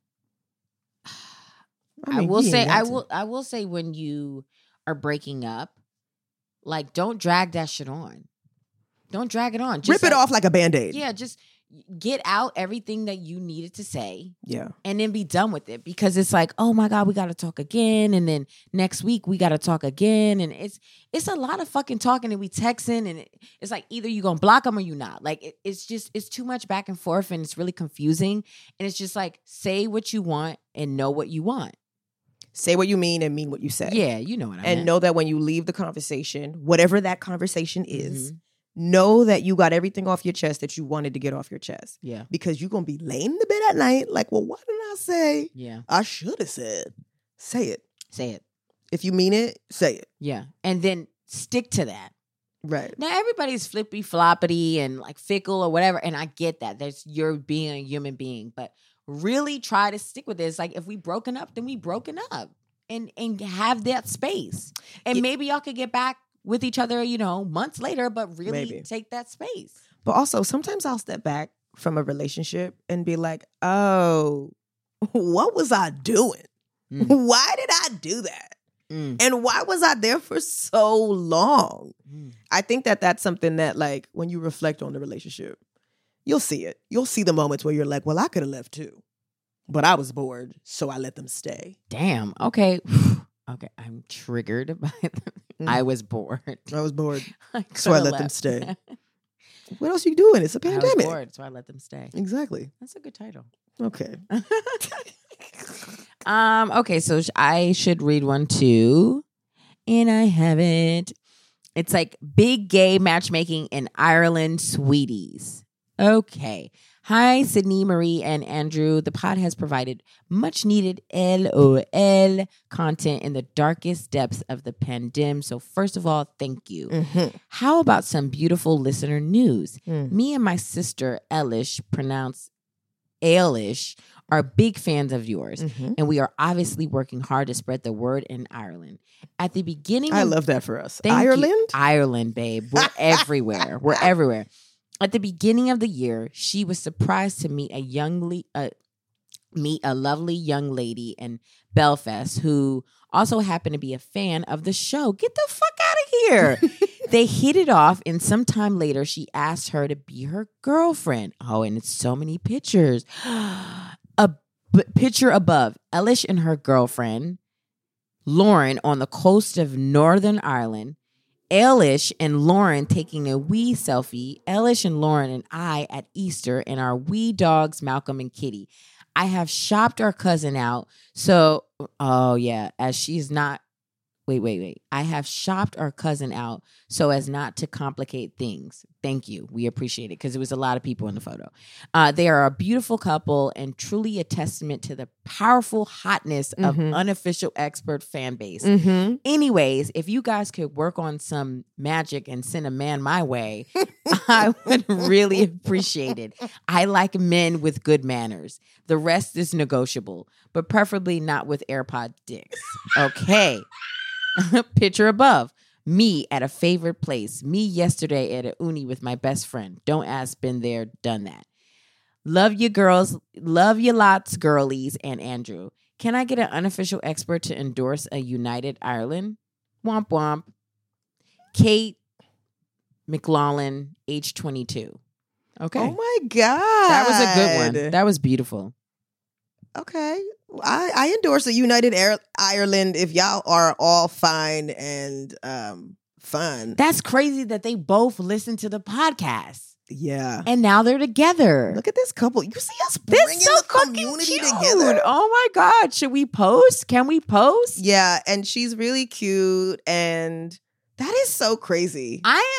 I will say when you are breaking up, like don't drag that shit on. Don't drag it on. Just rip it off like a Band-Aid. Yeah, just get out everything that you needed to say. Yeah. And then be done with it because it's like, oh my God, we got to talk again. And then next week we got to talk again. And it's a lot of fucking talking and we texting and it's like either you going to block them or you not. Like it's too much back and forth and it's really confusing. And it's just like, say what you want and know what you want. Say what you mean and mean what you say. Yeah, you know what I mean. And know that when you leave the conversation, whatever that conversation is, know that you got everything off your chest that you wanted to get off your chest. Yeah. Because you're going to be laying in the bed at night like, well, what did I say? Yeah. I should have said. Say it. Say it. If you mean it, say it. Yeah. And then stick to that. Right. Now, everybody's flippy floppity and like fickle or whatever. And I get that. You're being a human being. But really try to stick with it. It's like if we broken up, then we broken up. And have that space. And maybe y'all could get back with each other, you know, months later, but really take that space. But also, sometimes I'll step back from a relationship and be like, oh, what was I doing? Why did I do that? And why was I there for so long? I think that that's something that, like, when you reflect on the relationship, you'll see it. You'll see the moments where you're like, well, I could have left too. But I was bored, so I let them stay. Damn. Okay. Okay. I'm triggered by I was bored. I was bored, so I let them stay. What else are you doing? It's a pandemic. I was bored, so I let them stay. Exactly. That's a good title. Okay. Okay, so I should read one too. And I haven't. It's like big gay matchmaking in Ireland, sweeties. Okay. Hi, Sydney, Marie, and Andrew. The pod has provided much needed LOL content in the darkest depths of the pandemic. So first of all, thank you. How about some beautiful listener news? Me and my sister, Elish, pronounced Ailish, are big fans of yours. And we are obviously working hard to spread the word in Ireland. At the beginning... I love that for us. Ireland? Ireland, babe. We're everywhere. We're everywhere. At the beginning of the year, she was surprised to meet a lovely young lady in Belfast who also happened to be a fan of the show. Get the fuck out of here. They hit it off, and sometime later, she asked her to be her girlfriend. Oh, and it's so many pictures. Picture above, Elish and her girlfriend, Lauren, on the coast of Northern Ireland. Elish and Lauren taking a wee selfie. Elish and Lauren and I at Easter and our wee dogs, Malcolm and Kitty. I have shopped our cousin out. So, oh yeah, as she's not, wait. I have shopped our cousin out so as not to complicate things. Thank you. We appreciate it because it was a lot of people in the photo. They are a beautiful couple and truly a testament to the powerful hotness of unofficial expert fan base. Anyways, if you guys could work on some magic and send a man my way, I would really appreciate it. I like men with good manners. The rest is negotiable, but preferably not with AirPod dicks. Okay. Picture above. Me at a favorite place. Me yesterday at a uni with my best friend. Don't ask, been there, done that. Love you girls. Love you lots, girlies. And Andrew, can I get an unofficial expert to endorse a United Ireland? Womp womp. Kate McLaughlin, age 22. Okay. Oh my God. That was a good one. That was beautiful. Okay. I endorse a United Ireland if y'all are all fine and fun. That's crazy that they both listen to the podcast. Yeah. And now they're together. Look at this couple. You see us bringing so the community fucking cute. together. Oh my God. Should we post? Can we post? Yeah. And she's really cute. And that is so crazy.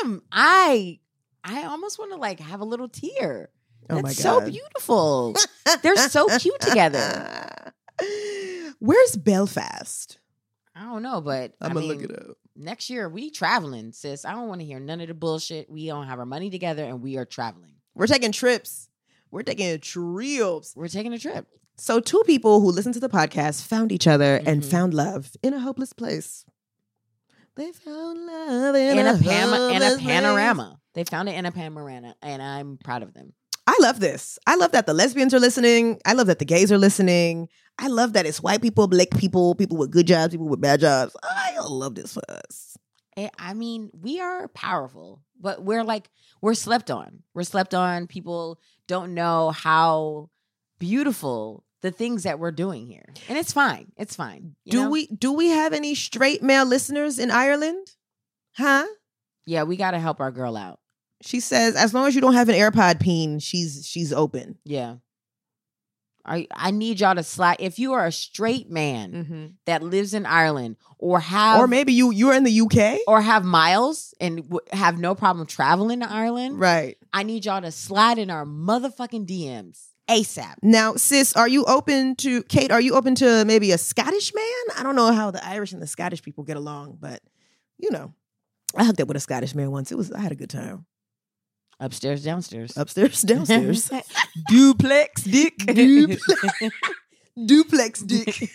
I almost want to like have a little tear. Oh my That's God. so beautiful. They're so cute together. Where's Belfast? I don't know, but I'm going to look it up. Next year, we traveling, sis. I don't want to hear none of the bullshit. We don't have our money together and we are traveling. We're taking trips. We're taking trips. We're taking a trip. So 2 people who listened to the podcast found each other and Mhm. found love in a hopeless place. They found love in a In a panorama. They found it in a panorama, and I'm proud of them. I love this. I love that the lesbians are listening. I love that the gays are listening. I love that it's white people, black people, people with good jobs, people with bad jobs. I love this for us. I mean, we are powerful, but we're slept on. We're slept on. People don't know how beautiful the things that we're doing here. And it's fine. It's fine. You know? Do we have any straight male listeners in Ireland? Huh? Yeah, we got to help our girl out. She says, as long as you don't have an AirPod peen, she's open. Yeah. I need y'all to slide. If you are a straight man that lives in Ireland or maybe you're in the UK or have miles and have no problem traveling to Ireland, right? I need y'all to slide in our motherfucking DMs ASAP. Now, sis, Kate, are you open to maybe a Scottish man? I don't know how the Irish and the Scottish people get along, but you know, I hooked up with a Scottish man once. I had a good time. Upstairs, downstairs. Upstairs, downstairs. Duplex dick. Duplex dick.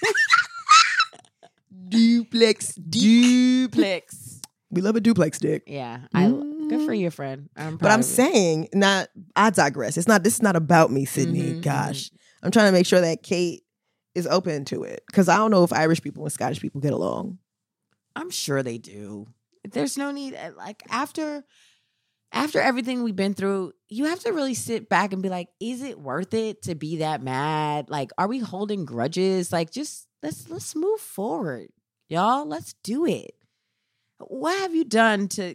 Duplex dick. Duplex. We love a duplex dick. Yeah. Good for you, friend. But I'm saying, I digress. This is not about me, Sydney. Gosh. I'm trying to make sure that Kate is open to it. Because I don't know if Irish people and Scottish people get along. I'm sure they do. There's no need. Like, after everything we've been through, you have to really sit back and be like, is it worth it to be that mad? Like, are we holding grudges? Like, just let's move forward, y'all. Let's do it. What have you done to,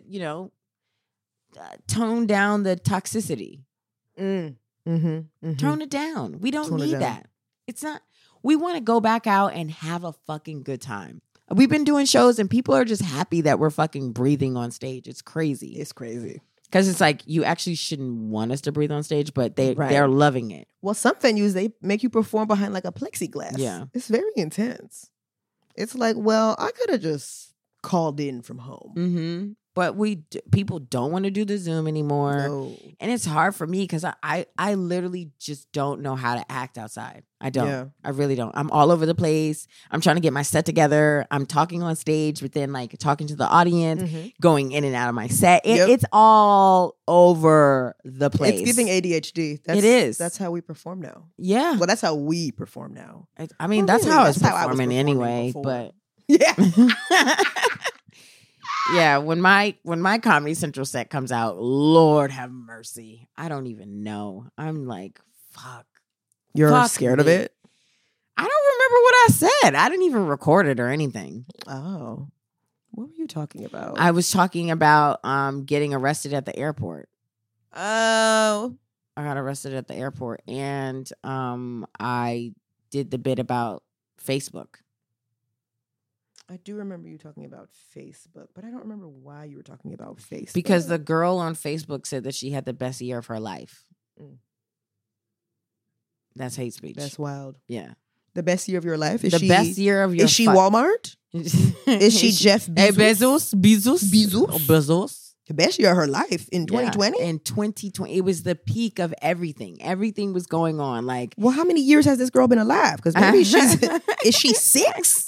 tone down the toxicity? Tone it down. We don't need that. It's not, we want to go back out and have a fucking good time. We've been doing shows and people are just happy that we're fucking breathing on stage. It's crazy. It's crazy. Because it's like, you actually shouldn't want us to breathe on stage, but they're loving it. Well, some venues, they make you perform behind like a plexiglass. Yeah. It's very intense. It's like, well, I could have just called in from home. Mm-hmm. But people don't want to do the Zoom anymore. No. And it's hard for me because I literally just don't know how to act outside. I don't. Yeah. I really don't. I'm all over the place. I'm trying to get my set together. I'm talking on stage, but then like talking to the audience, going in and out of my set. It's all over the place. It's giving ADHD. It is. That's how we perform now. Yeah. Well, that's how we perform now. I mean, Well, that's really, how I was that's how I was performing performing anyway. before. But Yeah. yeah, when my Comedy Central set comes out, Lord have mercy. I don't even know. I'm like, fuck. You're Fuck scared me. of it? I don't remember what I said. I didn't even record it or anything. Oh. What were you talking about? I was talking about getting arrested at the airport. Oh. I got arrested at the airport, and I did the bit about Facebook. I do remember you talking about Facebook, but I don't remember why you were talking about Facebook. Because the girl on Facebook said that she had the best year of her life. Mm. That's hate speech. That's wild. Yeah. The best year of your life? Is The she, best year of your Is she Walmart? Is she Jeff Bezos? Hey, Bezos? Bezos? Oh, Bezos? The best year of her life in 2020? Yeah, in 2020. It was the peak of everything. Everything was going on. Like, Well, how many years has this girl been alive? Because maybe is she 6?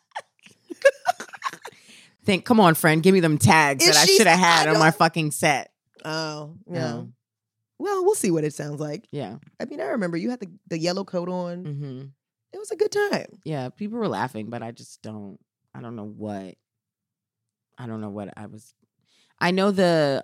come on, friend, give me them tags Is that I she- should have I had on don't- my fucking set. Oh, yeah. No. Well, we'll see what it sounds like. Yeah. I mean, I remember you had the yellow coat on. Mm-hmm. It was a good time. Yeah, people were laughing, but I just don't. I don't know what I was. I know the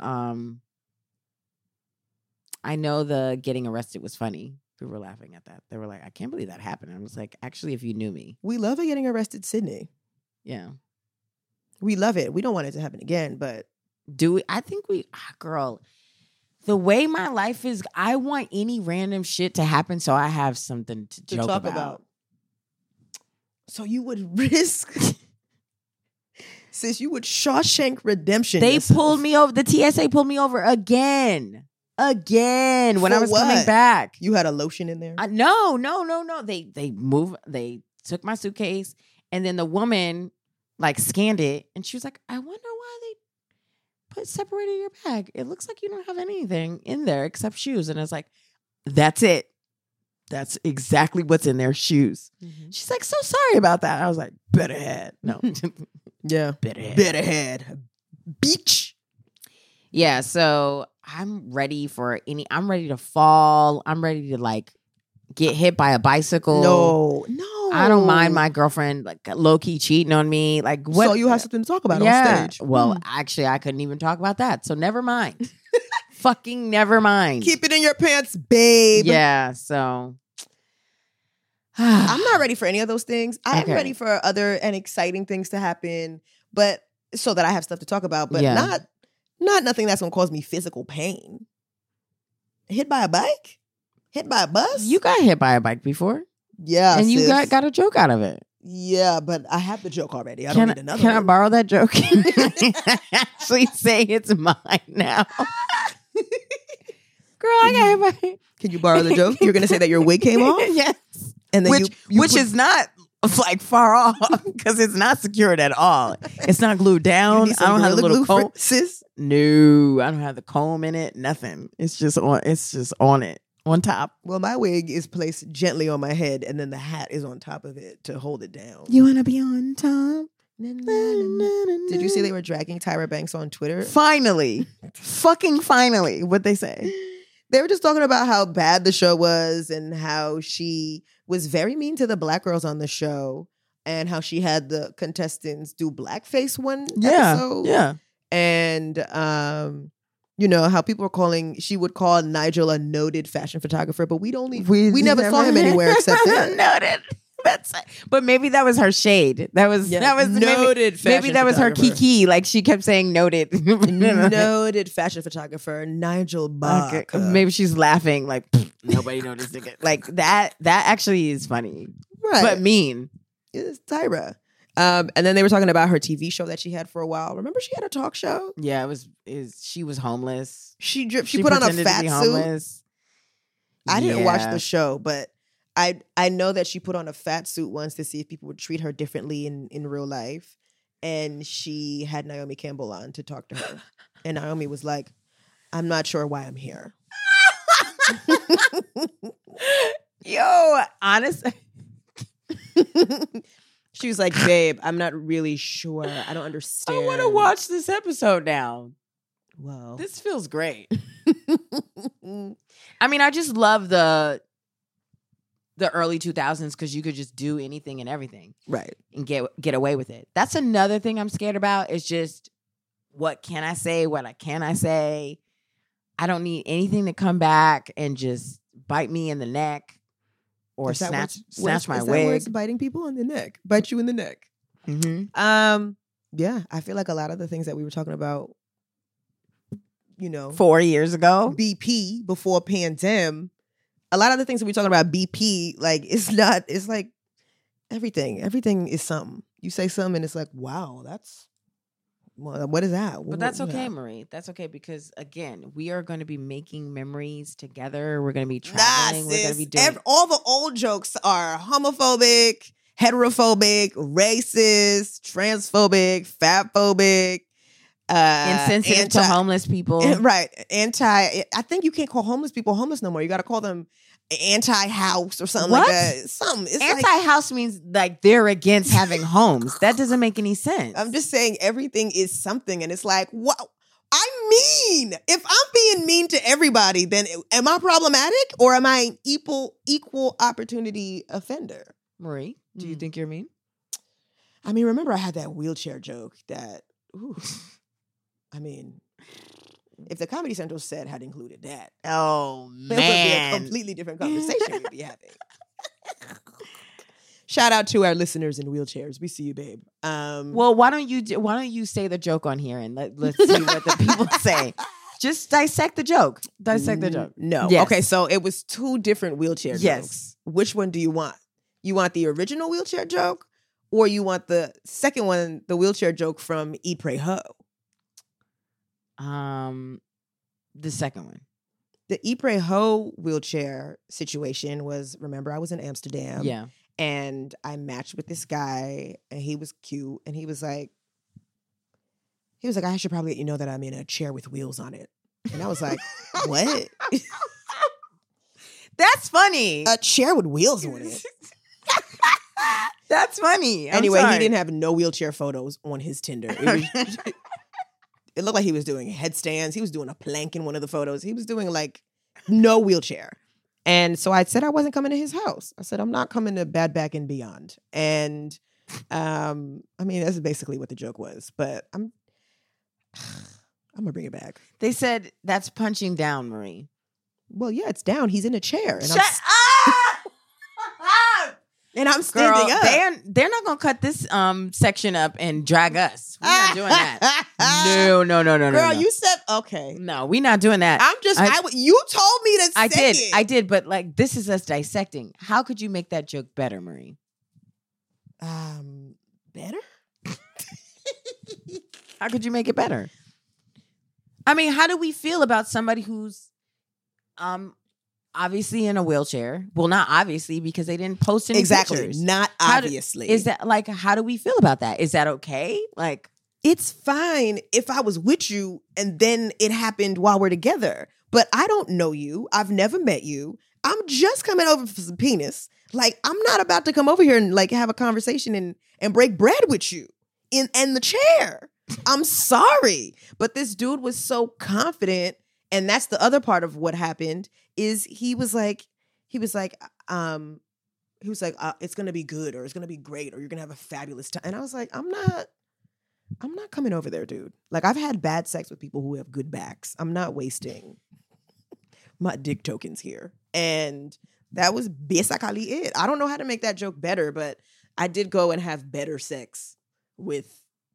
getting arrested was funny. People were laughing at that. They were like, I can't believe that happened. I was like, actually, if you knew me. We love it getting arrested, Sydney. Yeah. We love it. We don't want it to happen again, but do we? I think girl, the way my life is, I want any random shit to happen so I have something to joke talk about. So you would risk, sis, you would Shawshank Redemption. They yourself. pulled me over. The TSA pulled me over again when I was coming back. You had a lotion in there? No. They took my suitcase, and then the woman like scanned it, and she was like, I wonder why they separated your bag. It looks like you don't have anything in there except shoes. And I was like, that's it. That's exactly what's in their shoes. Mm-hmm. She's like, so sorry about that. I was like, better head. No. Yeah. Better head. Beach. Yeah. So I'm ready I'm ready to fall. I'm ready to like get hit by a bicycle. No. I don't mind my girlfriend like low key cheating on me. Like what? So you have something to talk about on stage. Well, actually, I couldn't even talk about that. So never mind. Fucking never mind. Keep it in your pants, babe. Yeah. So I'm not ready for any of those things. I'm ready for other and exciting things to happen, but so that I have stuff to talk about, but not nothing that's gonna cause me physical pain. Hit by a bike? Hit by a bus? You got hit by a bike before. Yeah. And you got a joke out of it. Yeah, but I have the joke already. I don't need another one. Can I borrow that joke? Actually say it's mine now. Girl, I got hit by. Can you borrow the joke? You're gonna say that your wig came off? Yes. And then which is not like far off because it's not secured at all. It's not glued down. I don't have the little comb. Sis? No, I don't have the comb in it. Nothing. It's just on it. On top. Well, my wig is placed gently on my head, and then the hat is on top of it to hold it down. You want to be on top? Did you see they were dragging Tyra Banks on Twitter? Finally. Fucking finally. What'd they say? They were just talking about how bad the show was and how she was very mean to the black girls on the show and how she had the contestants do blackface one episode. Yeah. And, you know, how people were she would call Nigel a noted fashion photographer, but we never saw him anywhere except there. Noted. But maybe that was her shade. That was noted. Maybe that was her kiki. Like she kept saying noted. Noted fashion photographer Nigel Bach. Okay. Maybe she's laughing like nobody noticed it. Like that actually is funny, right? But mean. It's Tyra. And then they were talking about her TV show that she had for a while. Remember, she had a talk show. Yeah, she was homeless. She put on a fat suit. I didn't watch the show, but I know that she put on a fat suit once to see if people would treat her differently in real life. And she had Naomi Campbell on to talk to her. And Naomi was like, I'm not sure why I'm here. Yo, honestly. She was like, babe, I'm not really sure. I don't understand. I want to watch this episode now. Well, this feels great. I mean, I just love the early 2000s because you could just do anything and everything. Right. And get away with it. That's another thing I'm scared about is just what can I say? What can I say? I don't need anything to come back and just bite me in the neck. Or snatch my wig. It's biting people on the neck. Bite you in the neck. Mm-hmm. Yeah, I feel like a lot of the things that we were talking about, you know, 4 years ago, BP before pandemic, a lot of the things that we're talking about BP, like it's like everything is something. You say something and it's like, wow, what is that? But that's okay, Marie. That's okay because again, we are going to be making memories together. We're going to be traveling. We're going to be doing all the old jokes are homophobic, heterophobic, racist, transphobic, fatphobic, insensitive to homeless people. Right. I think you can't call homeless people homeless no more. You got to call them anti-house or something like that. It's anti-house means like they're against having homes. That doesn't make any sense. I'm just saying everything is something, and it's like, I'm mean. If I'm being mean to everybody, then am I problematic or am I an equal opportunity offender? Marie, do you think you're mean? I mean, remember I had that wheelchair joke that, I mean, if the Comedy Central set had included that, Oh, it would be a completely different conversation we'd be having. Shout out to our listeners in wheelchairs. We see you, babe. Well, why don't you say the joke on here and let's see what the people say. Just dissect the joke. Dissect the joke. No. Yes. Okay, so it was two different wheelchair jokes. Which one do you want? You want the original wheelchair joke, or you want the second one, the wheelchair joke from Eat, Pray, Ho? The second one. The Eat, Pray, Ho wheelchair situation was, remember, I was in Amsterdam. Yeah. And I matched with this guy, and he was cute, and he was like, I should probably let you know that I'm in a chair with wheels on it. And I was like, what? That's funny. A chair with wheels on it. That's funny. Anyway, he didn't have no wheelchair photos on his Tinder. It looked like he was doing headstands. He was doing a plank in one of the photos. He was doing like no wheelchair. And so I said I wasn't coming to his house. I said, I'm not coming to Bad Back and Beyond. And I mean, that's basically what the joke was. But I'm gonna bring it back. They said that's punching down, Marie. Well, yeah, it's down. He's in a chair. And Shut up! And I'm standing up. They're not gonna cut this section up and drag us. We're not doing that. No. Girl, no. you said okay. No, we're not doing that. You told me to say it. I did, but like this is us dissecting. How could you make that joke better, Marie? Better? How could you make it better? I mean, how do we feel about somebody who's obviously in a wheelchair? Well, not obviously, because they didn't post any pictures. Not obviously. Is that like, how do we feel about that? Is that okay? Like, it's fine if I was with you and then it happened while we're together. But I don't know you. I've never met you. I'm just coming over for some penis. Like, I'm not about to come over here and like have a conversation and break bread with you in the chair. I'm sorry. But this dude was so confident. And that's the other part of what happened is he was like, it's going to be good, or it's going to be great, or you're going to have a fabulous time. And I was like, I'm not coming over there, dude. Like, I've had bad sex with people who have good backs. I'm not wasting my dick tokens here. And that was basically it. I don't know how to make that joke better, but I did go and have better sex with,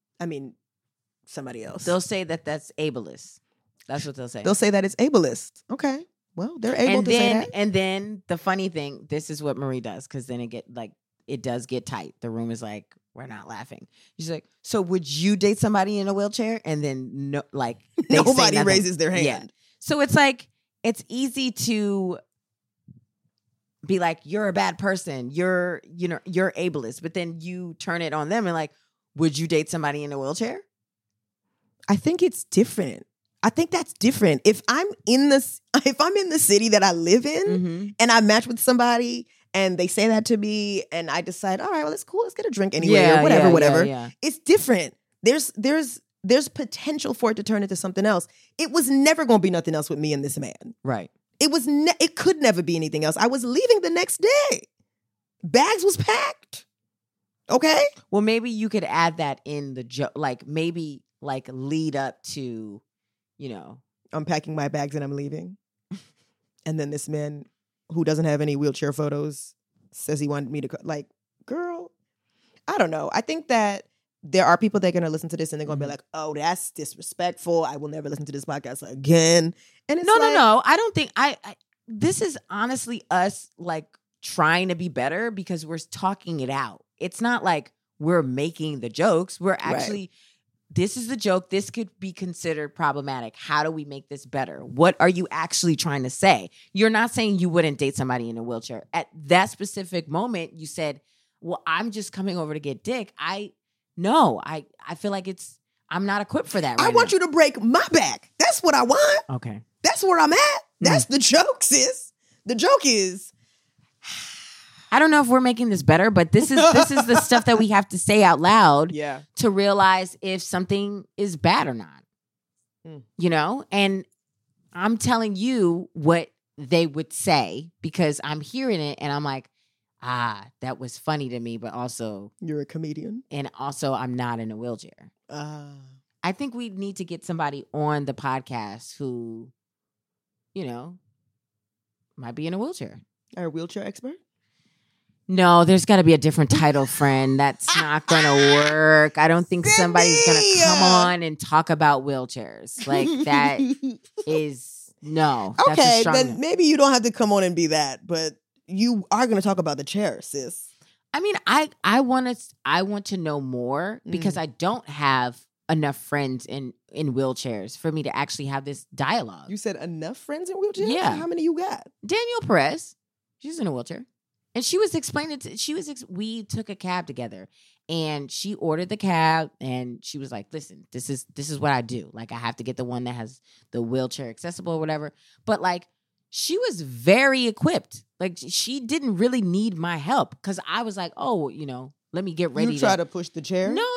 somebody else. They'll say that that's ableist. That's what they'll say. They'll say that it's ableist. Okay. Well, they're able to say that. And then the funny thing, this is what Marie does, because then it does get tight. The room is like, we're not laughing. She's like, so would you date somebody in a wheelchair? And then nobody raises their hand. Yeah. So it's like, it's easy to be like, you're a bad person. You're ableist. But then you turn it on them and like, would you date somebody in a wheelchair? I think it's different. I think that's different. If I'm in the city that I live in and I match with somebody and they say that to me and I decide, all right, well, it's cool. Let's get a drink anyway or whatever. Yeah. It's different. There's potential for it to turn into something else. It was never going to be nothing else with me and this man. Right. It could never be anything else. I was leaving the next day. Bags was packed. Okay? Well, maybe you could add that in the joke, like maybe like lead up to, I'm packing my bags and I'm leaving. And then this man who doesn't have any wheelchair photos says he wanted me to, like, girl, I don't know. I think that there are people that are going to listen to this and they're going to be like, oh, that's disrespectful. I will never listen to this podcast again. And it's no. I don't think this is honestly us like trying to be better because we're talking it out. It's not like we're making the jokes. We're actually, this is the joke. This could be considered problematic. How do we make this better? What are you actually trying to say? You're not saying you wouldn't date somebody in a wheelchair. At that specific moment, you said, well, I'm just coming over to get dick. I feel like I'm not equipped for that right now. I want you to break my back. That's what I want. Okay. That's where I'm at. That's the joke, sis. The joke is, I don't know if we're making this better, but this is the stuff that we have to say out loud to realize if something is bad or not. you know? And I'm telling you what they would say because I'm hearing it and I'm like, that was funny to me, but also... You're a comedian? And also, I'm not in a wheelchair. I think we need to get somebody on the podcast who, you know, might be in a wheelchair. Are a wheelchair expert? No, there's got to be a different title, friend. That's not going to work. I don't think somebody's going to come on and talk about wheelchairs. Like, that is, no. Okay, then maybe you don't have to come on and be that, but you are going to talk about the chair, sis. I mean, I want to know more because I don't have enough friends in wheelchairs for me to actually have this dialogue. You said enough friends in wheelchairs? Yeah. How many you got? Danielle Perez, she's in a wheelchair. And she was explaining we took a cab together and she ordered the cab and she was like, listen, this is what I do. Like, I have to get the one that has the wheelchair accessible or whatever. But like, she was very equipped. Like, she didn't really need my help because I was like, oh, you know, let me get ready. You try to push the chair? No.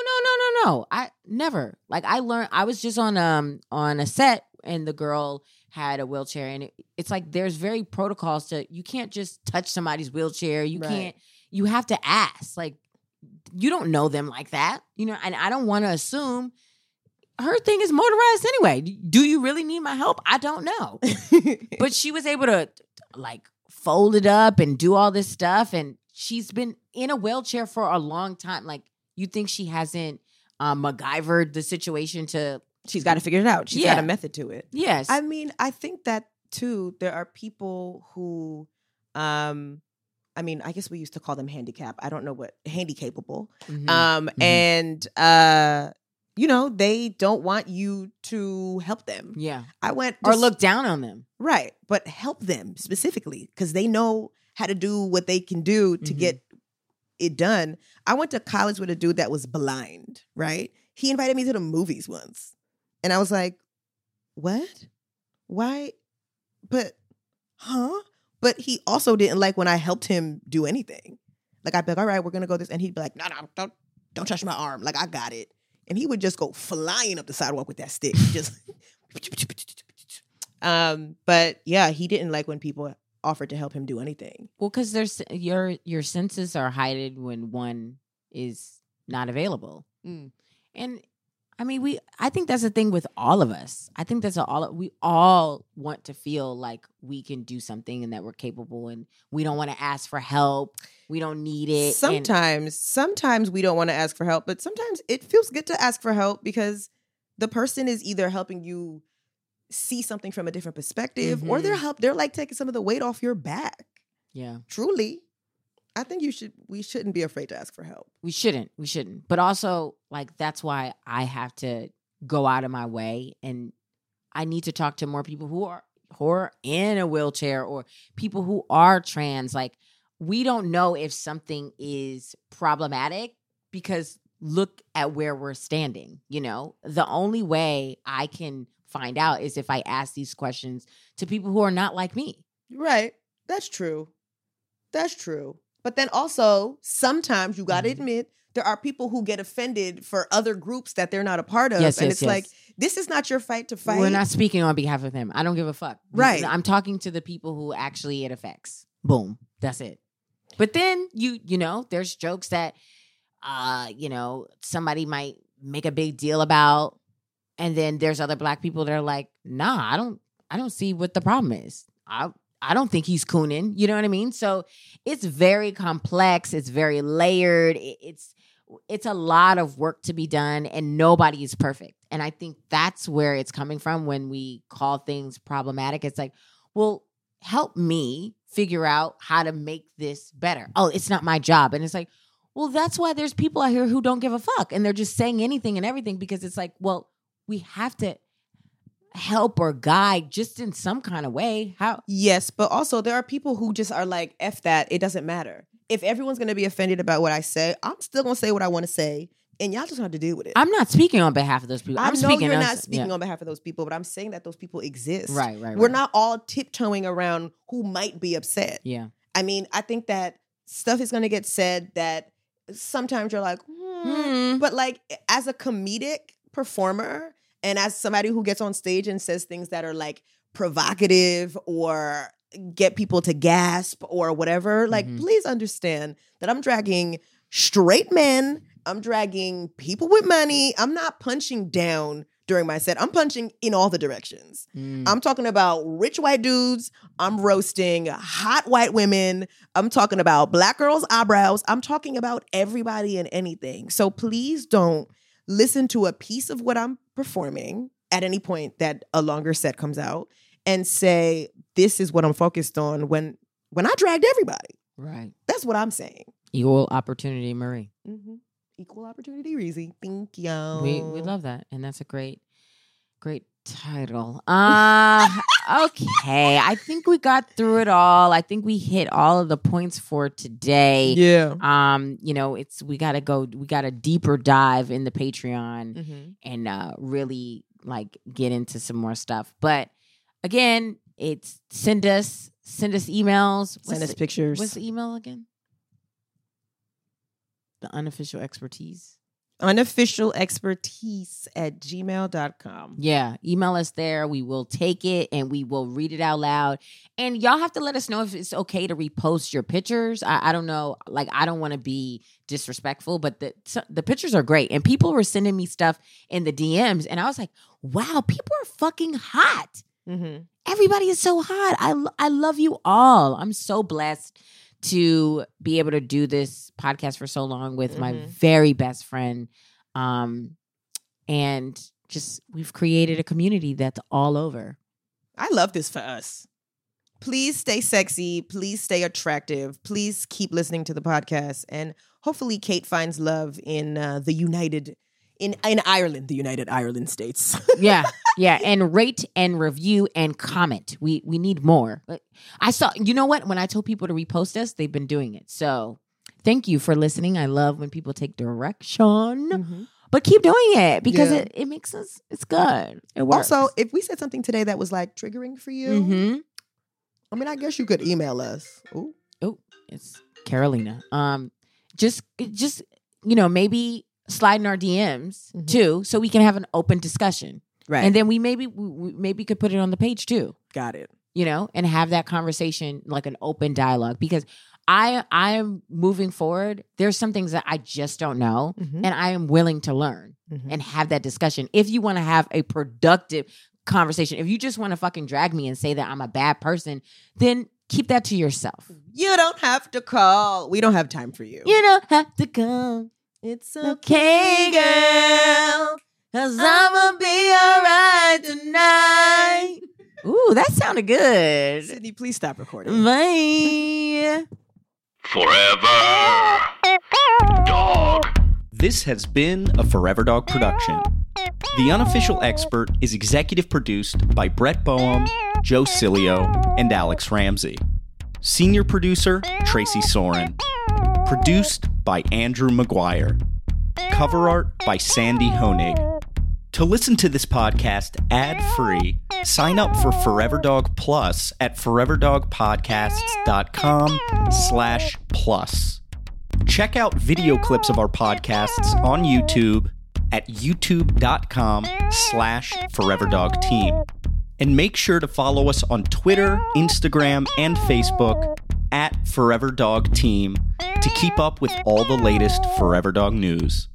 I never. Like, I learned, I was just on a set and the girl had a wheelchair and it's like there's very protocols to, you can't just touch somebody's wheelchair. You can't, you have to ask. Like, you don't know them like that, you know, and I don't want to assume her thing is motorized anyway. Do you really need my help? I don't know. But she was able to like fold it up and do all this stuff. And she's been in a wheelchair for a long time. Like, you think she hasn't MacGyvered the situation to... She's got to figure it out. She's got a method to it. Yes. I mean, I think that, too, there are people who, I mean, I guess we used to call them handicap. I don't know what, handy-capable. And, you know, they don't want you to help them. Yeah. Or look down on them. Right. But help them specifically because they know how to do what they can do to get it done. I went to college with a dude that was blind, right? He invited me to the movies once. And I was like, what? Why? But he also didn't like when I helped him do anything. Like, I'd be like, all right, we're going to go this. And he'd be like, no, don't touch my arm. Like, I got it. And he would just go flying up the sidewalk with that stick. Just, but yeah, he didn't like when people offered to help him do anything. Well, because there's your senses are heightened when one is not available. And I mean, I think that's the thing with all of us. I think we all want to feel like we can do something and that we're capable and we don't want to ask for help. We don't need it. Sometimes we don't want to ask for help, but sometimes it feels good to ask for help because the person is either helping you see something from a different perspective or they're like taking some of the weight off your back. Yeah. Truly. I think we shouldn't be afraid to ask for help. We shouldn't. But also, like, that's why I have to go out of my way and I need to talk to more people who are in a wheelchair or people who are trans. Like, we don't know if something is problematic because look at where we're standing, you know? The only way I can find out is if I ask these questions to people who are not like me. Right. That's true. But then also, sometimes you got to admit, there are people who get offended for other groups that they're not a part of. It's like, this is not your fight to fight. We're not speaking on behalf of them. I don't give a fuck. Right. I'm talking to the people who actually it affects. Boom. That's it. But then, you know, there's jokes that, you know, somebody might make a big deal about. And then there's other Black people that are like, nah, I don't see what the problem is. I don't think he's cooning. You know what I mean? So it's very complex. It's very layered. It's a lot of work to be done and nobody is perfect. And I think that's where it's coming from when we call things problematic. It's like, well, help me figure out how to make this better. Oh, it's not my job. And it's like, well, that's why there's people out here who don't give a fuck. And they're just saying anything and everything because it's like, well, we have to help or guide just in some kind of way. How? Yes, but also there are people who just are like, F that, it doesn't matter. If everyone's going to be offended about what I say, I'm still going to say what I want to say, and y'all just have to deal with it. I'm not speaking on behalf of those people. I know you're not speaking on behalf of those people, but I'm saying that those people exist. Right. We're not all tiptoeing around who might be upset. Yeah. I mean, I think that stuff is going to get said that sometimes you're like, but like as a comedic performer, And as somebody who gets on stage and says things that are like provocative or get people to gasp or whatever, like, please understand that I'm dragging straight men. I'm dragging people with money. I'm not punching down during my set. I'm punching in all the directions. I'm talking about rich white dudes. I'm roasting hot white women. I'm talking about black girls' eyebrows. I'm talking about everybody and anything. So please don't listen to a piece of what I'm performing at any point that a longer set comes out and say, this is what I'm focused on when I dragged everybody. Right. That's what I'm saying. Equal opportunity, Marie. Equal opportunity, Reezy. Thank you. We love that. And that's a great title. Okay. I think we got through it all. I think we hit all of the points for today. Yeah. We got a deeper dive in the Patreon and really like get into some more stuff. But again, it's send us emails. Send us pictures. What's the email again? The unofficial expertise. Unofficialexpertise@gmail.com. Yeah, email us there. We will take it and we will read it out loud. And y'all have to let us know if it's okay to repost your pictures. I don't know. Like, I don't want to be disrespectful, but the pictures are great. And people were sending me stuff in the DMs. And I was like, wow, people are fucking hot. Everybody is so hot. I love you all. I'm so blessed to be able to do this podcast for so long with my very best friend. And just, we've created a community that's all over. I love this for us. Please stay sexy. Please stay attractive. Please keep listening to the podcast. And hopefully Kate finds love in in Ireland, the United Ireland States. Yeah. And rate and review and comment. We need more. I saw, you know what? When I told people to repost us, they've been doing it. So thank you for listening. I love when people take direction. But keep doing it because it makes us, it's good. It works. Also, if we said something today that was like triggering for you, I mean, I guess you could email us. Oh, it's Carolina. Just maybe slide in our DMs too, so we can have an open discussion. Right. And then we maybe could put it on the page too. Got it. And have that conversation, like an open dialogue, because I'm moving forward. There's some things that I just don't know, and I am willing to learn and have that discussion. If you want to have a productive conversation, if you just want to fucking drag me and say that I'm a bad person, then keep that to yourself. You don't have to call. We don't have time for you. You don't have to call. It's okay, girl, 'cause I'ma be all right tonight. Ooh, that sounded good. Sydney, please stop recording. Bye. Forever Dog. This has been a Forever Dog production. The Unofficial Expert is executive produced by Brett Boehm, Joe Cilio, and Alex Ramsey. Senior producer, Tracy Soren. Produced by Andrew McGuire. Cover art by Sandy Honig. To listen to this podcast ad-free, sign up for Forever Dog Plus at foreverdogpodcasts.com/plus. Check out video clips of our podcasts on YouTube at youtube.com/foreverdogteam. And make sure to follow us on Twitter, Instagram, and Facebook at Forever Dog Team to keep up with all the latest Forever Dog news.